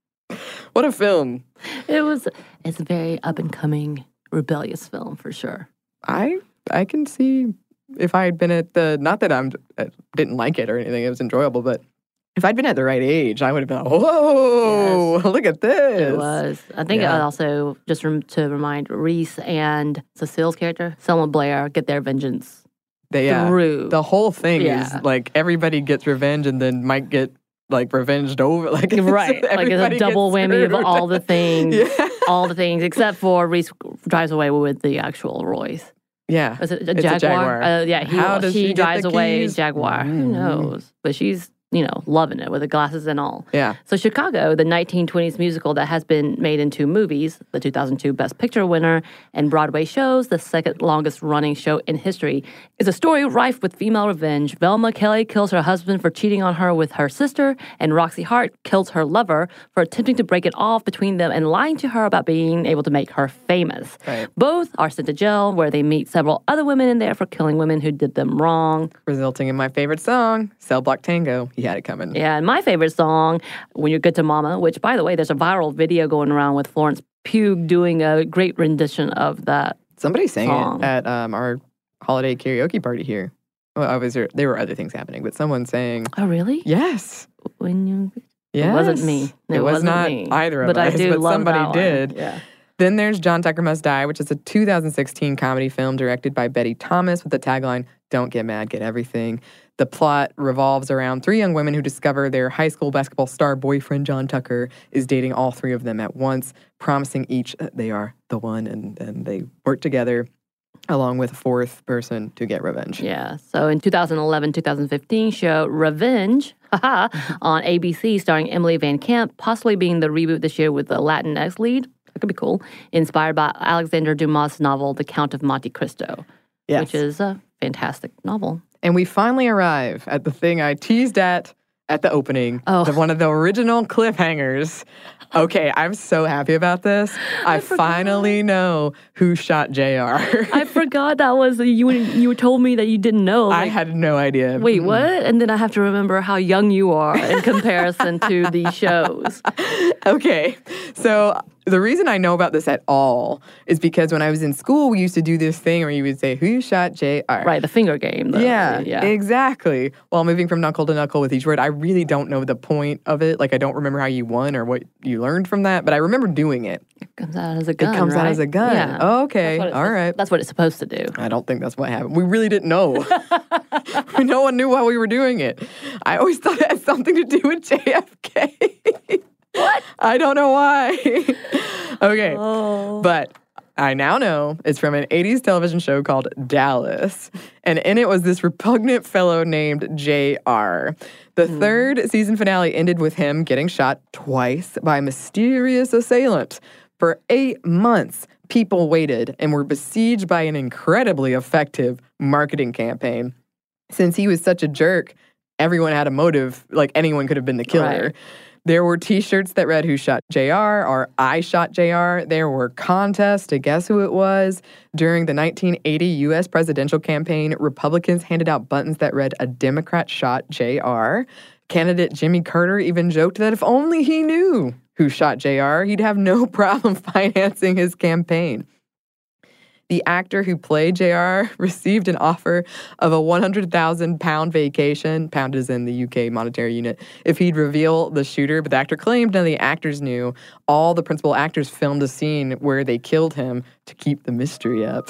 B: What a film.
A: It's a very up-and-coming, rebellious film, for sure.
B: I can see if I had been at the, not that I didn't like it or anything, it was enjoyable, but if I'd been at the right age, I would have been like, whoa, yes. Look at this.
A: It was. I think it also, just to remind Reese and Cecile's character, Selma Blair, get their vengeance through.
B: The whole thing is like everybody gets revenge and then might get like revenged over. Like,
A: right. Like it's a double whammy of all the things. All the things, except for Reese drives away with the actual Royce.
B: Yeah.
A: Is it a Jaguar?
B: Yeah,
A: he drives away Jaguar. Who knows? But she's, loving it with the glasses and all.
B: Yeah.
A: So Chicago, the 1920s musical that has been made into movies, the 2002 Best Picture winner, and Broadway shows, the second longest running show in history, is a story rife with female revenge. Velma Kelly kills her husband for cheating on her with her sister, and Roxy Hart kills her lover for attempting to break it off between them and lying to her about being able to make her famous.
B: Right.
A: Both are sent to jail, where they meet several other women in there for killing women who did them wrong.
B: Resulting in my favorite song, Cell Block Tango. He had it coming.
A: Yeah, and my favorite song, When You're Good to Mama, which, by the way, there's a viral video going around with Florence Pugh doing a great rendition of that.
B: Somebody sang it at our holiday karaoke party here. Well, obviously, there were other things happening, but someone sang.
A: Oh, really?
B: Yes.
A: When you...
B: Yes.
A: It wasn't me.
B: It was not me. Either of us,
A: I do
B: but
A: love
B: somebody
A: that
B: did.
A: One. Yeah.
B: Then there's John Tucker Must Die, which is a 2016 comedy film directed by Betty Thomas with the tagline, "Don't get mad, get everything." The plot revolves around three young women who discover their high school basketball star boyfriend, John Tucker, is dating all three of them at once, promising each that they are the one, and they work together along with a fourth person to get revenge.
A: Yeah. So in 2011-2015 show Revenge on ABC, starring Emily Van Camp, possibly being the reboot this year with the Latinx lead. That could be cool. Inspired by Alexander Dumas' novel, The Count of Monte Cristo, which is a fantastic novel.
B: And we finally arrive at the thing I teased at the opening, one of the original cliffhangers. Okay, I'm so happy about this. I finally know who shot JR.
A: I forgot that was you told me that you didn't know.
B: I had no idea.
A: Wait, what? And then I have to remember how young you are in comparison to these shows.
B: Okay, so the reason I know about this at all is because when I was in school, we used to do this thing where you would say, who shot JR?
A: Right, the finger game.
B: Yeah, exactly. While moving from knuckle to knuckle with each word, I really don't know the point of it. Like, I don't remember how you won or what you learned from that, but I remember doing it.
A: It comes out as a gun,
B: It comes out as a gun.
A: Yeah.
B: Oh, okay, all right.
A: That's what it's supposed to do.
B: I don't think that's what happened. We really didn't know. No one knew why we were doing it. I always thought it had something to do with JFK.
A: What?
B: I don't know why. Okay. But I now know it's from an 80s television show called Dallas. And in it was this repugnant fellow named JR. The third season finale ended with him getting shot twice by a mysterious assailant. For 8 months, people waited and were besieged by an incredibly effective marketing campaign. Since he was such a jerk, everyone had a motive, like anyone could have been the killer.
A: Right.
B: There were T-shirts that read, "Who shot JR?" or "I shot JR." There were contests to guess who it was. During the 1980 U.S. presidential campaign, Republicans handed out buttons that read, "A Democrat shot JR." Candidate Jimmy Carter even joked that if only he knew who shot JR, he'd have no problem financing his campaign. The actor who played JR received an offer of a £100,000 vacation, pound is in the UK monetary unit, if he'd reveal the shooter. But the actor claimed none of the actors knew. All the principal actors filmed a scene where they killed him to keep the mystery up.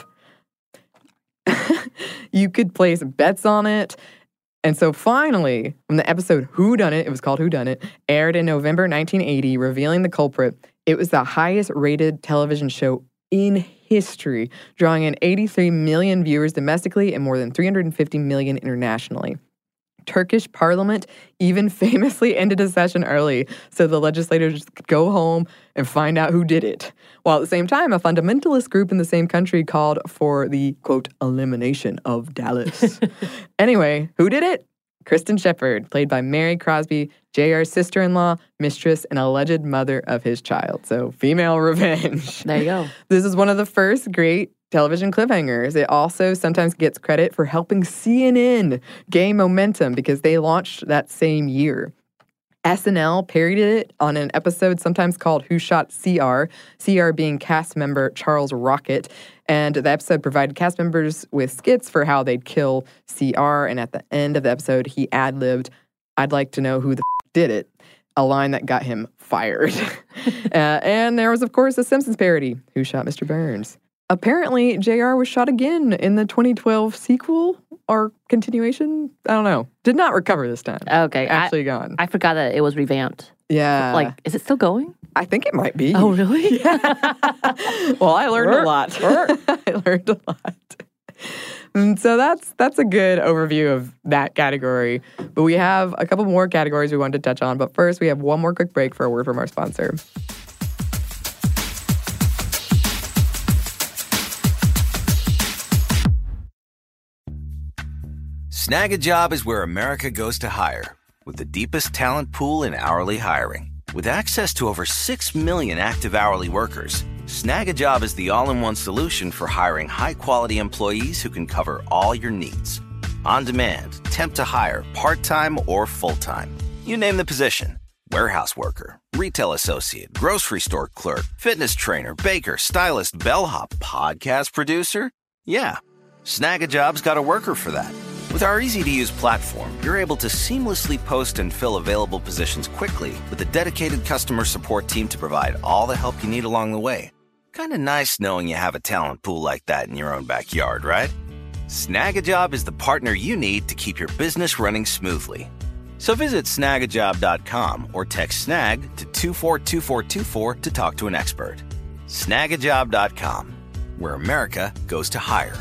B: You could place bets on it. And so finally, when the episode Whodunit, it was called Whodunit, aired in November 1980, revealing the culprit, it was the highest rated television show in history, drawing in 83 million viewers domestically and more than 350 million internationally. Turkish parliament even famously ended a session early so the legislators could go home and find out who did it. While at the same time, a fundamentalist group in the same country called for the, quote, elimination of Dallas. Anyway, who did it? Kristen Shepherd, played by Mary Crosby, JR's sister-in-law, mistress, and alleged mother of his child. So, female revenge.
A: There you go.
B: This is one of the first great television cliffhangers. It also sometimes gets credit for helping CNN gain momentum because they launched that same year. SNL parodied it on an episode sometimes called Who Shot CR, CR being cast member Charles Rocket. And the episode provided cast members with skits for how they'd kill CR. And at the end of the episode, he ad-libbed, "I'd like to know who the did it," a line that got him fired. And there was, of course, a Simpsons parody, Who Shot Mr. Burns. Apparently, JR was shot again in the 2012 sequel or continuation. I don't know. Did not recover this time.
A: Okay.
B: Actually gone.
A: I forgot that it was revamped.
B: Yeah.
A: Like, is it still going?
B: I think it might be.
A: Oh, really?
B: Well, I learned a lot. I learned a lot. And so that's a good overview of that category. But we have a couple more categories we wanted to touch on. But first, we have one more quick break for a word from our sponsor.
F: Snag a Job is where America goes to hire, with the deepest talent pool in hourly hiring. With access to over 6 million active hourly workers, Snag a Job is the all-in-one solution for hiring high-quality employees who can cover all your needs. On demand, temp to hire, part-time or full-time. You name the position. Warehouse worker, retail associate, grocery store clerk, fitness trainer, baker, stylist, bellhop, podcast producer. Yeah, Snag a Job's got a worker for that. With our easy-to-use platform, you're able to seamlessly post and fill available positions quickly with a dedicated customer support team to provide all the help you need along the way. Kind of nice knowing you have a talent pool like that in your own backyard, right? Snag a Job is the partner you need to keep your business running smoothly. So visit snagajob.com or text SNAG to 242424 to talk to an expert. Snagajob.com, where America goes to hire.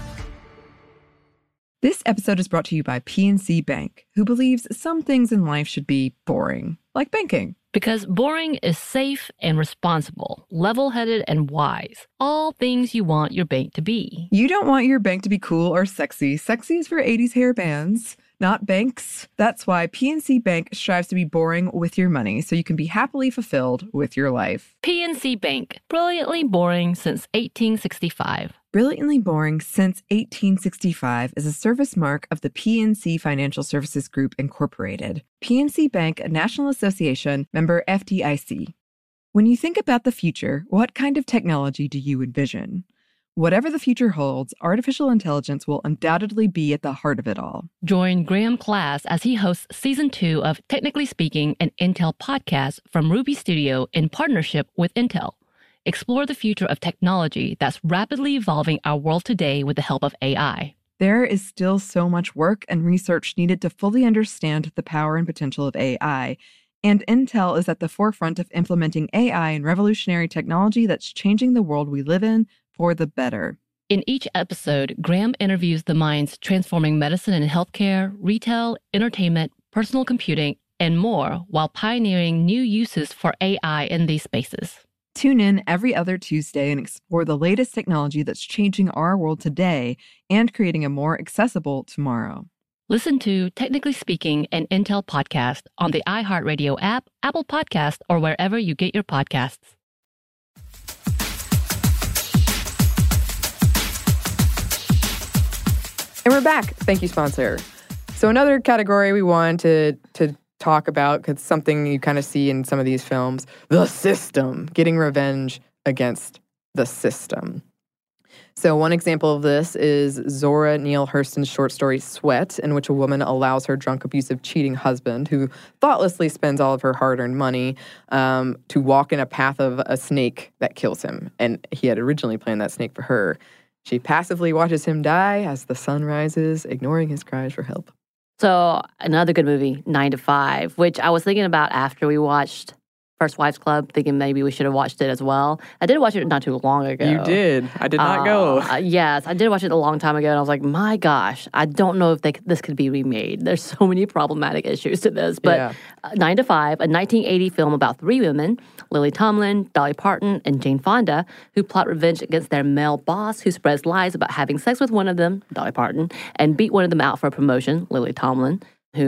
G: This episode is brought to you by PNC Bank, who believes some things in life should be boring, like banking.
A: Because boring is safe and responsible, level-headed and wise. All things you want your bank to be.
G: You don't want your bank to be cool or sexy. Sexy is for 80s hair bands, not banks. That's why PNC Bank strives to be boring with your money so you can be happily fulfilled with your life.
A: PNC Bank, brilliantly boring since 1865.
G: Brilliantly Boring Since 1865 is a service mark of the PNC Financial Services Group, Incorporated. PNC Bank, a National Association, member FDIC. When you think about the future, what kind of technology do you envision? Whatever the future holds, artificial intelligence will undoubtedly be at the heart of it all.
A: Join Graham Class as he hosts Season 2 of Technically Speaking, an Intel podcast from Ruby Studio in partnership with Intel. Explore the future of technology that's rapidly evolving our world today with the help of AI.
G: There is still so much work and research needed to fully understand the power and potential of AI, and Intel is at the forefront of implementing AI and revolutionary technology that's changing the world we live in for the better.
A: In each episode, Graham interviews the minds transforming medicine and healthcare, retail, entertainment, personal computing, and more while pioneering new uses for AI in these spaces.
G: Tune in every other Tuesday and explore the latest technology that's changing our world today and creating a more accessible tomorrow.
A: Listen to Technically Speaking, an Intel podcast on the iHeartRadio app, Apple Podcasts, or wherever you get your podcasts.
B: And we're back. Thank you, sponsor. So another category we wanted to talk about, because something you kind of see in some of these films, the system, getting revenge against the system. So one example of this is Zora Neale Hurston's short story Sweat, in which a woman allows her drunk, abusive, cheating husband, who thoughtlessly spends all of her hard-earned money, to walk in a path of a snake that kills him. And he had originally planned that snake for her. She passively watches him die as the sun rises, ignoring his cries for help.
A: So another good movie, 9 to 5, which I was thinking about after we watched First Wives Club, thinking maybe we should have watched it as well. I did watch it not too long ago.
B: You did. I did not go.
A: Yes, I did watch it a long time ago, and I was like, my gosh, I don't know if this could be remade. There's so many problematic issues to this. But 9 to 5, a 1980 film about 3 women, Lily Tomlin, Dolly Parton, and Jane Fonda, who plot revenge against their male boss who spreads lies about having sex with one of them, Dolly Parton, and beat one of them out for a promotion, Lily Tomlin, who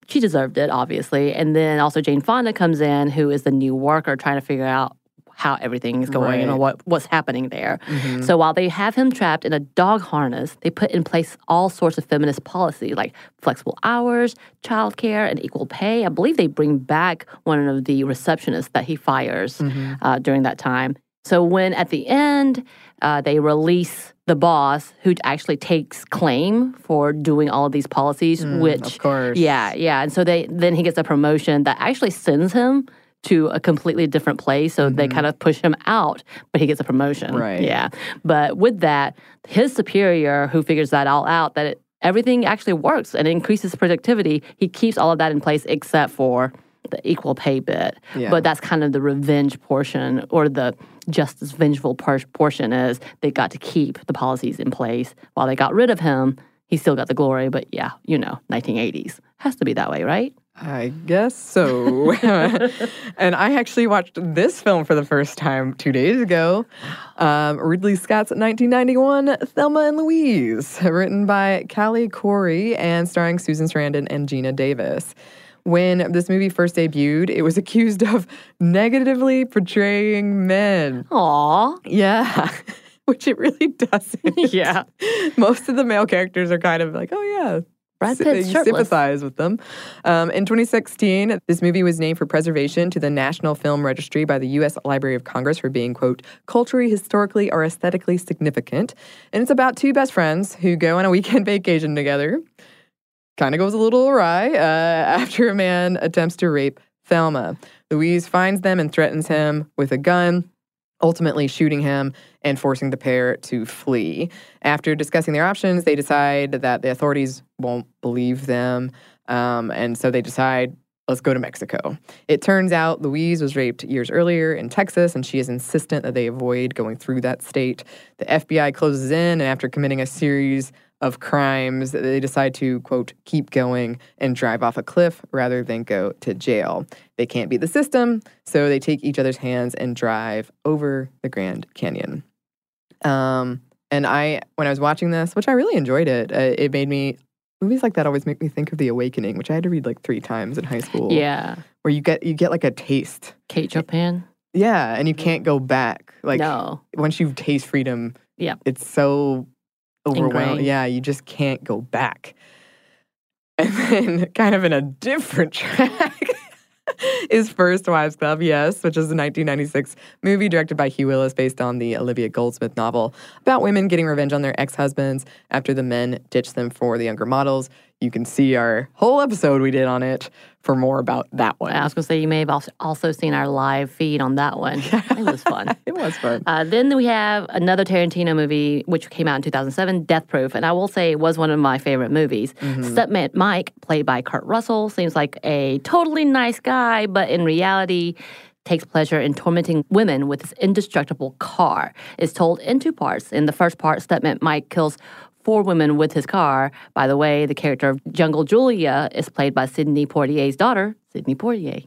A: she deserved it, obviously. And then also Jane Fonda comes in, who is the new worker trying to figure out how everything is going and what's happening there. So while they have him trapped in a dog harness, they put in place all sorts of feminist policy like flexible hours, childcare, and equal pay. I believe they bring back one of the receptionists that he fires during that time. So when at the end they release the boss, who actually takes claim for doing all of these policies, which
B: of course,
A: and so then he gets a promotion that actually sends him to a completely different place. So they kind of push him out, but he gets a promotion.
B: Right.
A: Yeah. But with that, his superior, who figures that all out, that everything actually works and increases productivity, he keeps all of that in place except for the equal pay bit.
B: Yeah.
A: But that's kind of the revenge portion, or the justice vengeful portion, is they got to keep the policies in place. While they got rid of him, he still got the glory. But yeah, 1980s. Has to be that way, right?
B: I guess so. And I actually watched this film for the first time 2 days ago. Ridley Scott's 1991 Thelma and Louise, written by Callie Corey and starring Susan Sarandon and Gina Davis. When this movie first debuted, it was accused of negatively portraying men.
A: Aww.
B: Yeah. Which it really doesn't.
A: Yeah.
B: Most of the male characters are kind of like, oh yeah,
A: Brad Pitt's
B: you
A: shirtless.
B: sympathize with them. In 2016, this movie was named for preservation to the National Film Registry by the U.S. Library of Congress for being, quote, culturally, historically, or aesthetically significant. And it's about two best friends who go on a weekend vacation together. Kind of goes a little awry after a man attempts to rape Thelma. Louise finds them and threatens him with a gun, ultimately shooting him and forcing the pair to flee. After discussing their options, they decide that the authorities won't believe them, and so they decide, let's go to Mexico. It turns out Louise was raped years earlier in Texas, and she is insistent that they avoid going through that state. The FBI closes in, and after committing a series of crimes, they decide to, quote, keep going and drive off a cliff rather than go to jail. They can't beat the system, so they take each other's hands and drive over the Grand Canyon. And when I was watching this, which I really enjoyed it made me, movies like that always make me think of The Awakening, which I had to read like 3 times in high school.
A: Yeah.
B: Where you get like a taste.
A: Kate Chopin.
B: Yeah, and you can't go back. Like,
A: no.
B: Once you taste freedom,
A: yeah,
B: it's so overwhelming.
A: Ingrained.
B: Yeah, you just can't go back. And then, kind of in a different track, is First Wives Club, yes, which is a 1996 movie directed by Hugh Willis based on the Olivia Goldsmith novel about women getting revenge on their ex-husbands after the men ditch them for the younger models. You can see our whole episode we did on it for more about that one.
A: I was going to say, you may have also seen our live feed on that one. It was fun.
B: It was fun.
A: Then we have another Tarantino movie, which came out in 2007, Death Proof. And I will say it was one of my favorite movies. Stepmate Mike, played by Kurt Russell, seems like a totally nice guy, but in reality takes pleasure in tormenting women with his indestructible car. It's told in 2 parts. In the first part, Stepmate Mike kills 4 women with his car. By the way, the character of Jungle Julia is played by Sidney Poitier's daughter, Sidney Poitier,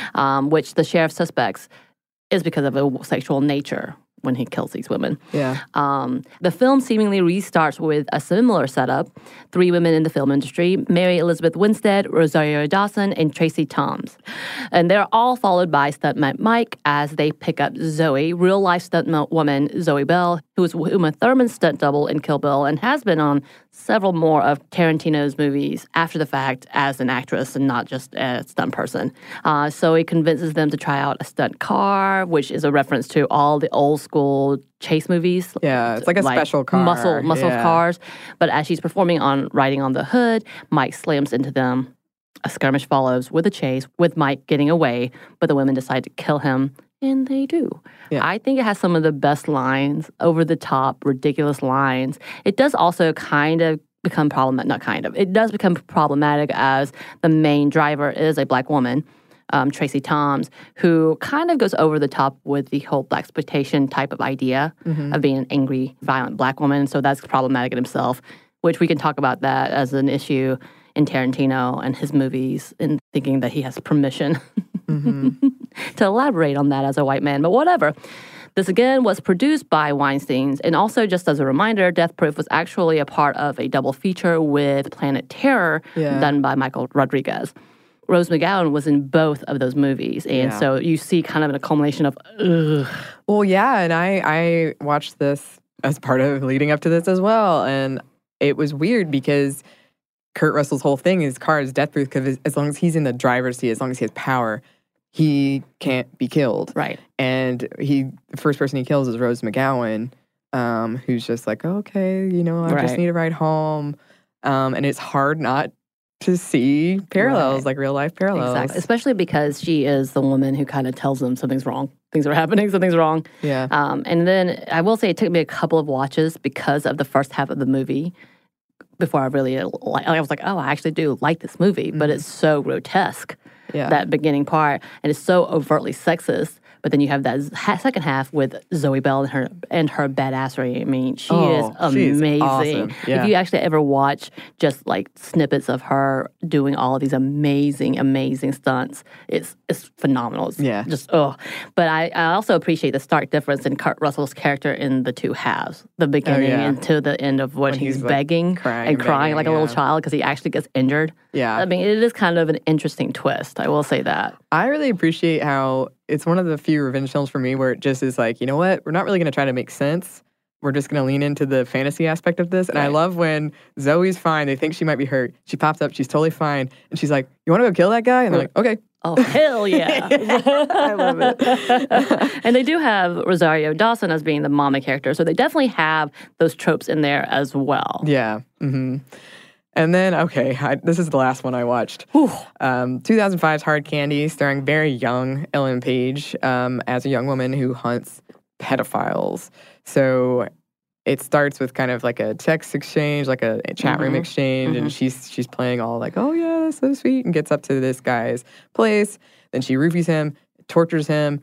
A: which the sheriff suspects is because of a sexual nature when he kills these women.
B: Yeah.
A: The film seemingly restarts with a similar setup. 3 women in the film industry, Mary Elizabeth Winstead, Rosario Dawson, and Tracy Toms. And they're all followed by stuntman Mike as they pick up Zoe, real-life stunt woman Zoe Bell, who is Uma Thurman's stunt double in Kill Bill and has been on several more of Tarantino's movies after the fact as an actress and not just a stunt person. So he convinces them to try out a stunt car, which is a reference to all the old school chase movies.
B: Yeah, it's like a special car.
A: Muscle cars. But as she's performing on riding on the hood, Mike slams into them. A skirmish follows with a chase, with Mike getting away, but the women decide to kill him, and they do. Yeah. I think it has some of the best lines, over-the-top, ridiculous lines. It does also kind of become problematic. It does become problematic as the main driver is a black woman, Tracy Toms, who kind of goes over the top with the whole blaxploitation type of idea of being an angry, violent black woman. So that's problematic in himself, which we can talk about that as an issue in Tarantino and his movies, and thinking that he has permission to elaborate on that as a white man. But whatever. This, again, was produced by Weinstein's. And also, just as a reminder, Death Proof was actually a part of a double feature with Planet Terror done by Michael Rodriguez. Rose McGowan was in both of those movies. And so you see kind of a culmination of, ugh.
B: Well, yeah, and I watched this as part of leading up to this as well. And it was weird because Kurt Russell's whole thing, his car is death proof because as long as he's in the driver's seat, as long as he has power, he can't be killed.
A: Right.
B: And the first person he kills is Rose McGowan, who's just like, okay, I just need a ride home. And it's hard not to see parallels, like real life parallels.
A: Exactly. Especially because she is the woman who kind of tells them something's wrong. Things are happening, something's wrong.
B: Yeah.
A: And then I will say it took me a couple of watches because of the first half of the movie before I really, I was like, oh, I actually do like this movie, but it's so grotesque, that beginning part, and it's so overtly sexist. But then you have that second half with Zoe Bell and her badassery. I mean, she is amazing.
B: Awesome. Yeah.
A: If you actually ever watch just like snippets of her doing all of these amazing, amazing stunts, it's phenomenal. It's just But I also appreciate the stark difference in Kurt Russell's character in the two halves, the beginning and to the end of when he's begging and crying like a little child because he actually gets injured.
B: Yeah.
A: I mean, it is kind of an interesting twist. I will say that.
B: I really appreciate how it's one of the few revenge films for me where it just is like, you know what? We're not really going to try to make sense. We're just going to lean into the fantasy aspect of this. And I love when Zoe's fine. They think she might be hurt. She pops up. She's totally fine. And she's like, you want to go kill that guy? And they're like, okay.
A: Oh, hell yeah.
B: I love it.
A: And they do have Rosario Dawson as being the mama character. So they definitely have those tropes in there as well.
B: Yeah. Mm-hmm. And then, this is the last one I watched. 2005's Hard Candy, starring very young Ellen Page as a young woman who hunts pedophiles. So it starts with kind of like a text exchange, like a chat room exchange, and she's playing all like, oh yeah, that's so sweet, and gets up to this guy's place. Then she roofies him, tortures him.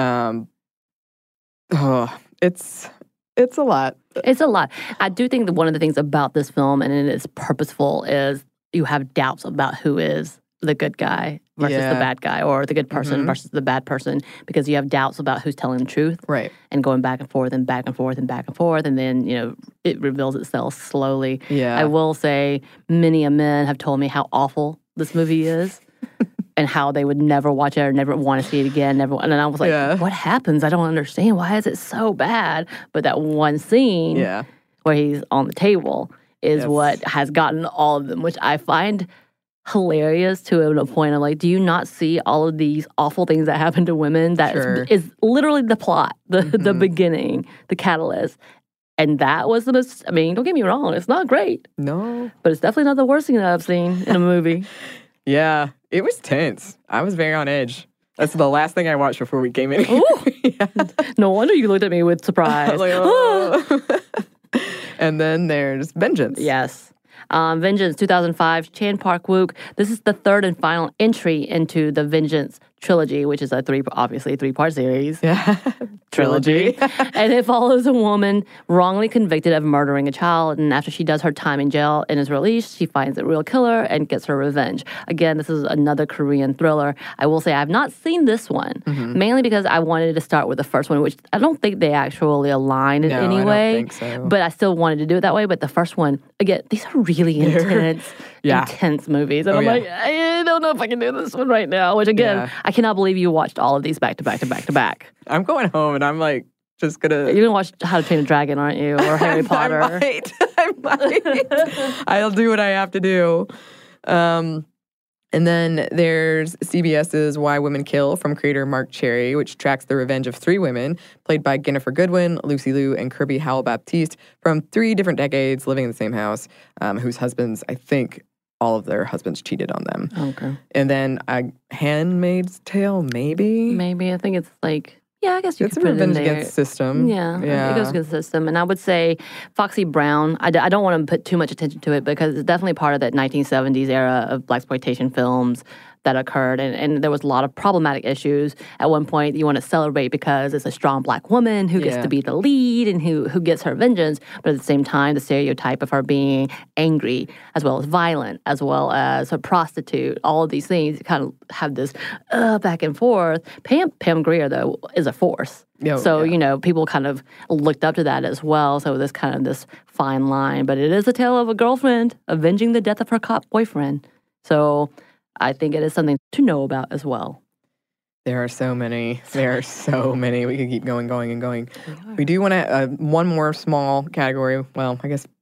B: It's a lot.
A: It's a lot. I do think that one of the things about this film, and it is purposeful, is you have doubts about who is the good guy versus the bad guy, or the good person versus the bad person, because you have doubts about who's telling the truth.
B: Right.
A: And going back and forth and back and forth and back and forth, and then, it reveals itself slowly.
B: Yeah.
A: I will say many a men have told me how awful this movie is. And how they would never watch it or never want to see it again. And I was like, what happens? I don't understand. Why is it so bad? But that one scene where he's on the table is what has gotten all of them, which I find hilarious to a point. I'm like, do you not see all of these awful things that happen to women? That is literally the plot, the beginning, the catalyst. And that was the most, don't get me wrong, it's not great.
B: No.
A: But it's definitely not the worst thing that I've seen in a movie.
B: Yeah, it was tense. I was very on edge. That's the last thing I watched before we came in here.
A: No wonder you looked at me with surprise.
B: I was like, oh. And then there's Vengeance.
A: Yes. Vengeance, 2005, Chan Park-wook. This is the third and final entry into the Vengeance trilogy, which is obviously a three-part series.
B: Yeah.
A: Trilogy. And it follows a woman wrongly convicted of murdering a child, and after she does her time in jail and is released, she finds the real killer and gets her revenge. Again, this is another Korean thriller. I will say I have not seen this one, mainly because I wanted to start with the first one, which I don't think they actually align in any way.
B: I don't think so.
A: But I still wanted to do it that way. But the first one, again, these are really intense movies. And I'm like, I don't know if I can do this one right now, which again, I cannot believe you watched all of these back to back to back to back.
B: I'm going home and I'm like, just gonna...
A: You're gonna watch How to Train a Dragon, aren't you? Or Harry Potter.
B: I might. I'll do what I have to do. And then there's CBS's Why Women Kill from creator Mark Cherry, which tracks the revenge of three women, played by Jennifer Goodwin, Lucy Liu, and Kirby Howell-Baptiste, from three different decades living in the same house, whose husbands, I think, all of their husbands cheated on them.
A: Okay.
B: And then Handmaid's Tale, maybe?
A: Maybe. I think it's like... Yeah, I guess you could put it in there.
B: It's a revenge against system.
A: Yeah, it goes against the system. And I would say Foxy Brown, I don't want to put too much attention to it because it's definitely part of that 1970s era of blaxploitation films that occurred. And there was a lot of problematic issues. At one point, you want to celebrate because it's a strong Black woman who gets to be the lead and who gets her vengeance. But at the same time, the stereotype of her being angry as well as violent, as well as a prostitute, all of these things kind of have this back and forth. Pam Grier, though, is a force. People kind of looked up to that as well. So there's kind of this fine line. But it is a tale of a girlfriend avenging the death of her cop boyfriend. So I think it is something to know about as well.
B: There are so many. There are so many. We could keep going. We do want to, one more small category, well, I guess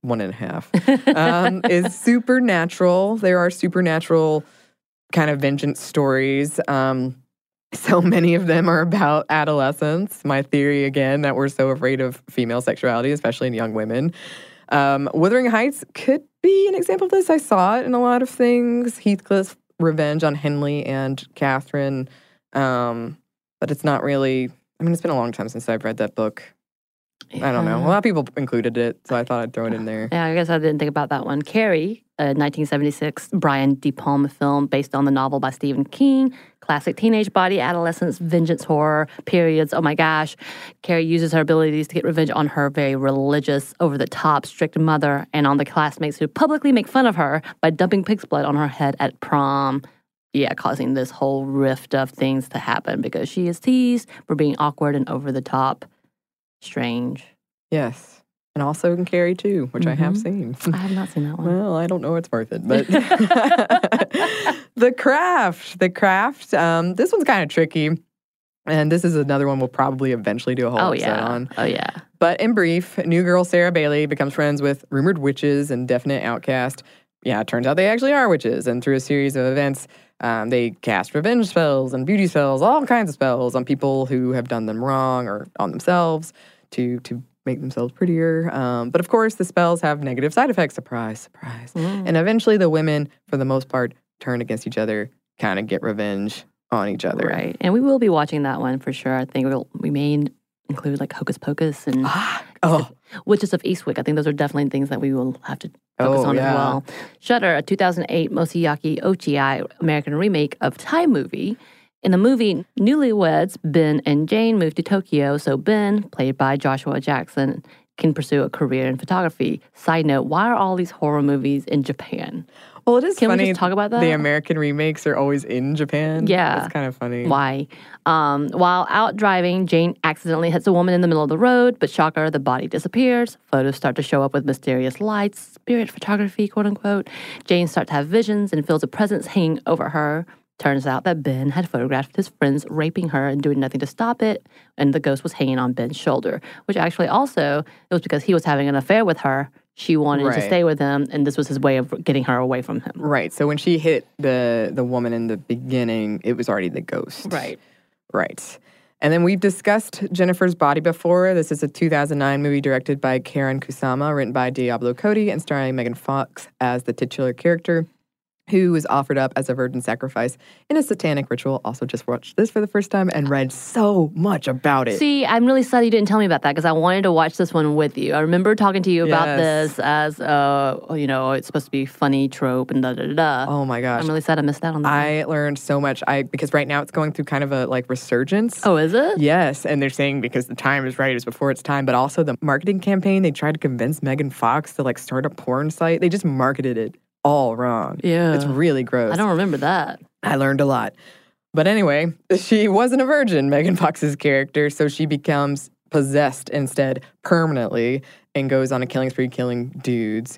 B: 1.5, is supernatural. There are supernatural kind of vengeance stories. So many of them are about adolescence. My theory, again, that we're so afraid of female sexuality, especially in young women. Wuthering Heights could be an example of this. I saw it in a lot of things. Heathcliff's revenge on Henley and Catherine. But it's not really, it's been a long time since I've read that book. I don't know. A lot of people included it, so I thought I'd throw it in there.
A: Yeah, I guess I didn't think about that one. Carrie, a 1976 Brian De Palma film based on the novel by Stephen King. Classic teenage body, adolescence, vengeance, horror, periods. Oh my gosh. Carrie uses her abilities to get revenge on her very religious, over-the-top, strict mother and on the classmates who publicly make fun of her by dumping pig's blood on her head at prom. Yeah, causing this whole rift of things to happen because she is teased for being awkward and over-the-top. Strange.
B: Yes. And also in Carrie, too, which I have seen.
A: I have not seen that one.
B: Well, I don't know it's worth it, but The Craft. This one's kind of tricky. And this is another one we'll probably eventually do a whole episode on.
A: Oh, yeah.
B: But in brief, new girl Sarah Bailey becomes friends with rumored witches and definite outcast. Yeah, it turns out they actually are witches. And through a series of events, they cast revenge spells and beauty spells, all kinds of spells on people who have done them wrong or on themselves to make themselves prettier. But of course, the spells have negative side effects. Surprise, surprise. And eventually the women, for the most part, turn against each other, kind of get revenge on each other.
A: Right. And we will be watching that one for sure. I think we may include like Hocus Pocus and Witches of Eastwick. I think those are definitely things that we will have to focus on as well. Shudder, a 2008 Mosayaki Ochiai American remake of Thai movie. In the movie, newlyweds Ben and Jane move to Tokyo, so Ben, played by Joshua Jackson, can pursue a career in photography. Side note, why are all these horror movies in Japan?
B: Well, it is funny.
A: Can we just talk about that?
B: The American remakes are always in Japan.
A: Yeah.
B: It's kind of funny.
A: Why? While out driving, Jane accidentally hits a woman in the middle of the road, but shocker, the body disappears. Photos start to show up with mysterious lights, spirit photography, quote unquote. Jane starts to have visions and feels a presence hanging over her. Turns out that Ben had photographed his friends raping her and doing nothing to stop it, and the ghost was hanging on Ben's shoulder, which actually also, it was because he was having an affair with her. She wanted to stay with him, and this was his way of getting her away from him.
B: Right. So when she hit the woman in the beginning, it was already the ghost.
A: Right.
B: Right. And then we've discussed Jennifer's Body before. This is a 2009 movie directed by Karen Kusama, written by Diablo Cody, and starring Megan Fox as the titular character, who was offered up as a virgin sacrifice in a satanic ritual. Also just watched this for the first time and read so much about it.
A: See, I'm really sad you didn't tell me about that because I wanted to watch this one with you. I remember talking to you about this as, it's supposed to be funny trope and da-da-da-da.
B: Oh my gosh.
A: I'm really sad I missed out on that.
B: I learned so much. Because right now it's going through kind of a resurgence.
A: Oh, is it?
B: Yes. And they're saying because the time is right, it's before its time, but also the marketing campaign, they tried to convince Megan Fox to start a porn site. They just marketed it all wrong.
A: Yeah.
B: It's really gross.
A: I don't remember that.
B: I learned a lot. But anyway, she wasn't a virgin, Megan Fox's character, so she becomes possessed instead permanently and goes on a killing spree killing dudes.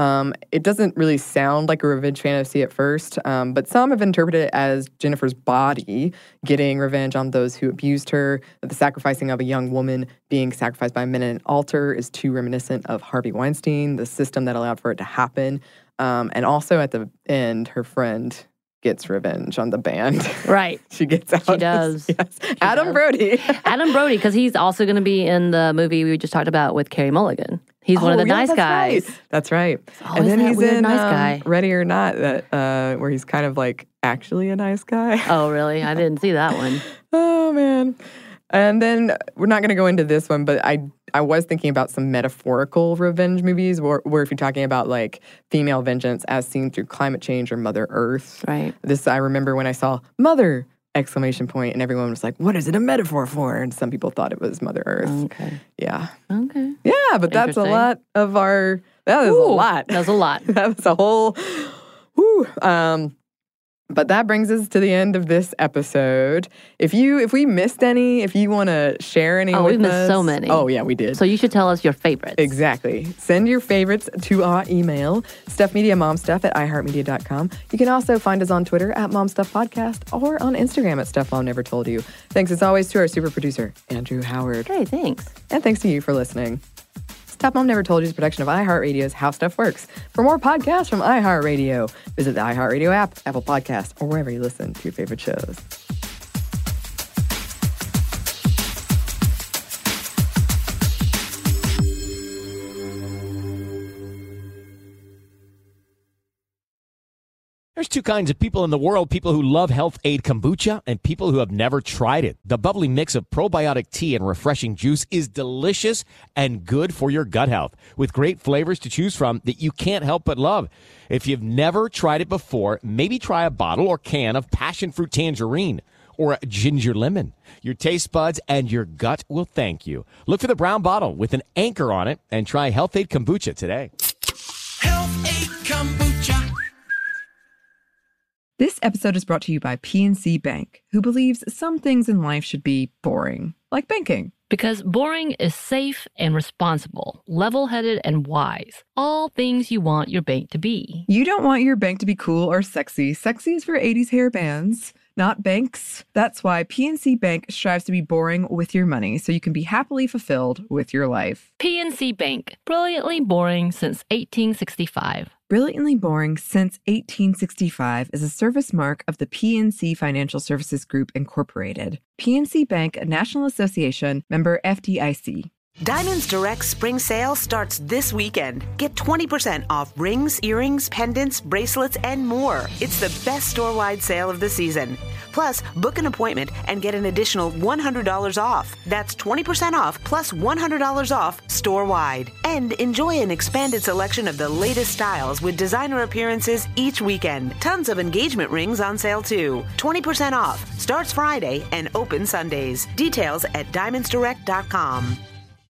B: It doesn't really sound like a revenge fantasy at first, but some have interpreted it as Jennifer's body getting revenge on those who abused her, that the sacrificing of a young woman being sacrificed by men in an altar is too reminiscent of Harvey Weinstein, the system that allowed for it to happen. And also at the end, her friend gets revenge on the band.
A: Right.
B: She gets out.
A: She does.
B: Yes. Adam Brody.
A: Adam Brody, because he's also going to be in the movie we just talked about with Carey Mulligan. He's one of the nice guys.
B: Right. That's right.
A: And then he's in
B: nice
A: guy.
B: Ready or Not, that where he's kind of actually a nice guy.
A: Oh, really? I didn't see that one.
B: Oh, man. And then we're not going to go into this one, but I I was thinking about some metaphorical revenge movies where if you're talking about like female vengeance as seen through climate change or Mother Earth.
A: Right.
B: This, I remember when I saw Mother! Exclamation point, and everyone was like, what is it a metaphor for? And some people thought it was Mother Earth.
A: Okay.
B: Yeah.
A: Okay.
B: Yeah, but that's a lot of our, that is a lot.
A: That was a lot.
B: That was a whole, whew. But that brings us to the end of this episode. If we missed any, if you want to share any with us.
A: We missed so many.
B: Oh, yeah, we did.
A: So you should tell us your favorites.
B: Exactly. Send your favorites to our email, stuffmediamomstuff@iheartmedia.com. You can also find us on Twitter @MomStuffPodcast or on Instagram @StuffMomNeverToldYou. Thanks as always to our super producer, Andrew Howard.
A: Hey, thanks.
B: And thanks to you for listening. Stuff Mom Never Told You is a production of iHeartRadio's How Stuff Works. For more podcasts from iHeartRadio, visit the iHeartRadio app, Apple Podcasts, or wherever you listen to your favorite shows.
H: There's two kinds of people in the world, people who love Health Aid Kombucha and people who have never tried it. The bubbly mix of probiotic tea and refreshing juice is delicious and good for your gut health, with great flavors to choose from that you can't help but love. If you've never tried it before, maybe try a bottle or can of passion fruit tangerine or a ginger lemon. Your taste buds and your gut will thank you. Look for the brown bottle with an anchor on it and try Health Aid Kombucha today.
I: Health Aid Kombucha.
G: This episode is brought to you by PNC Bank, who believes some things in life should be boring, like banking.
A: Because boring is safe and responsible, level-headed and wise. All things you want your bank to be.
G: You don't want your bank to be cool or sexy. Sexy is for 80s hair bands, not banks. That's why PNC Bank strives to be boring with your money so you can be happily fulfilled with your life.
A: PNC Bank, brilliantly boring since 1865.
G: Brilliantly Boring Since 1865 is a service mark of the PNC Financial Services Group, Incorporated. PNC Bank, a National Association, member FDIC.
J: Diamonds Direct Spring Sale starts this weekend. Get 20% off rings, earrings, pendants, bracelets, and more. It's the best store-wide sale of the season. Plus, book an appointment and get an additional $100 off. That's 20% off plus $100 off store-wide. And enjoy an expanded selection of the latest styles with designer appearances each weekend. Tons of engagement rings on sale too. 20% off. Starts Friday and open Sundays. Details at diamondsdirect.com.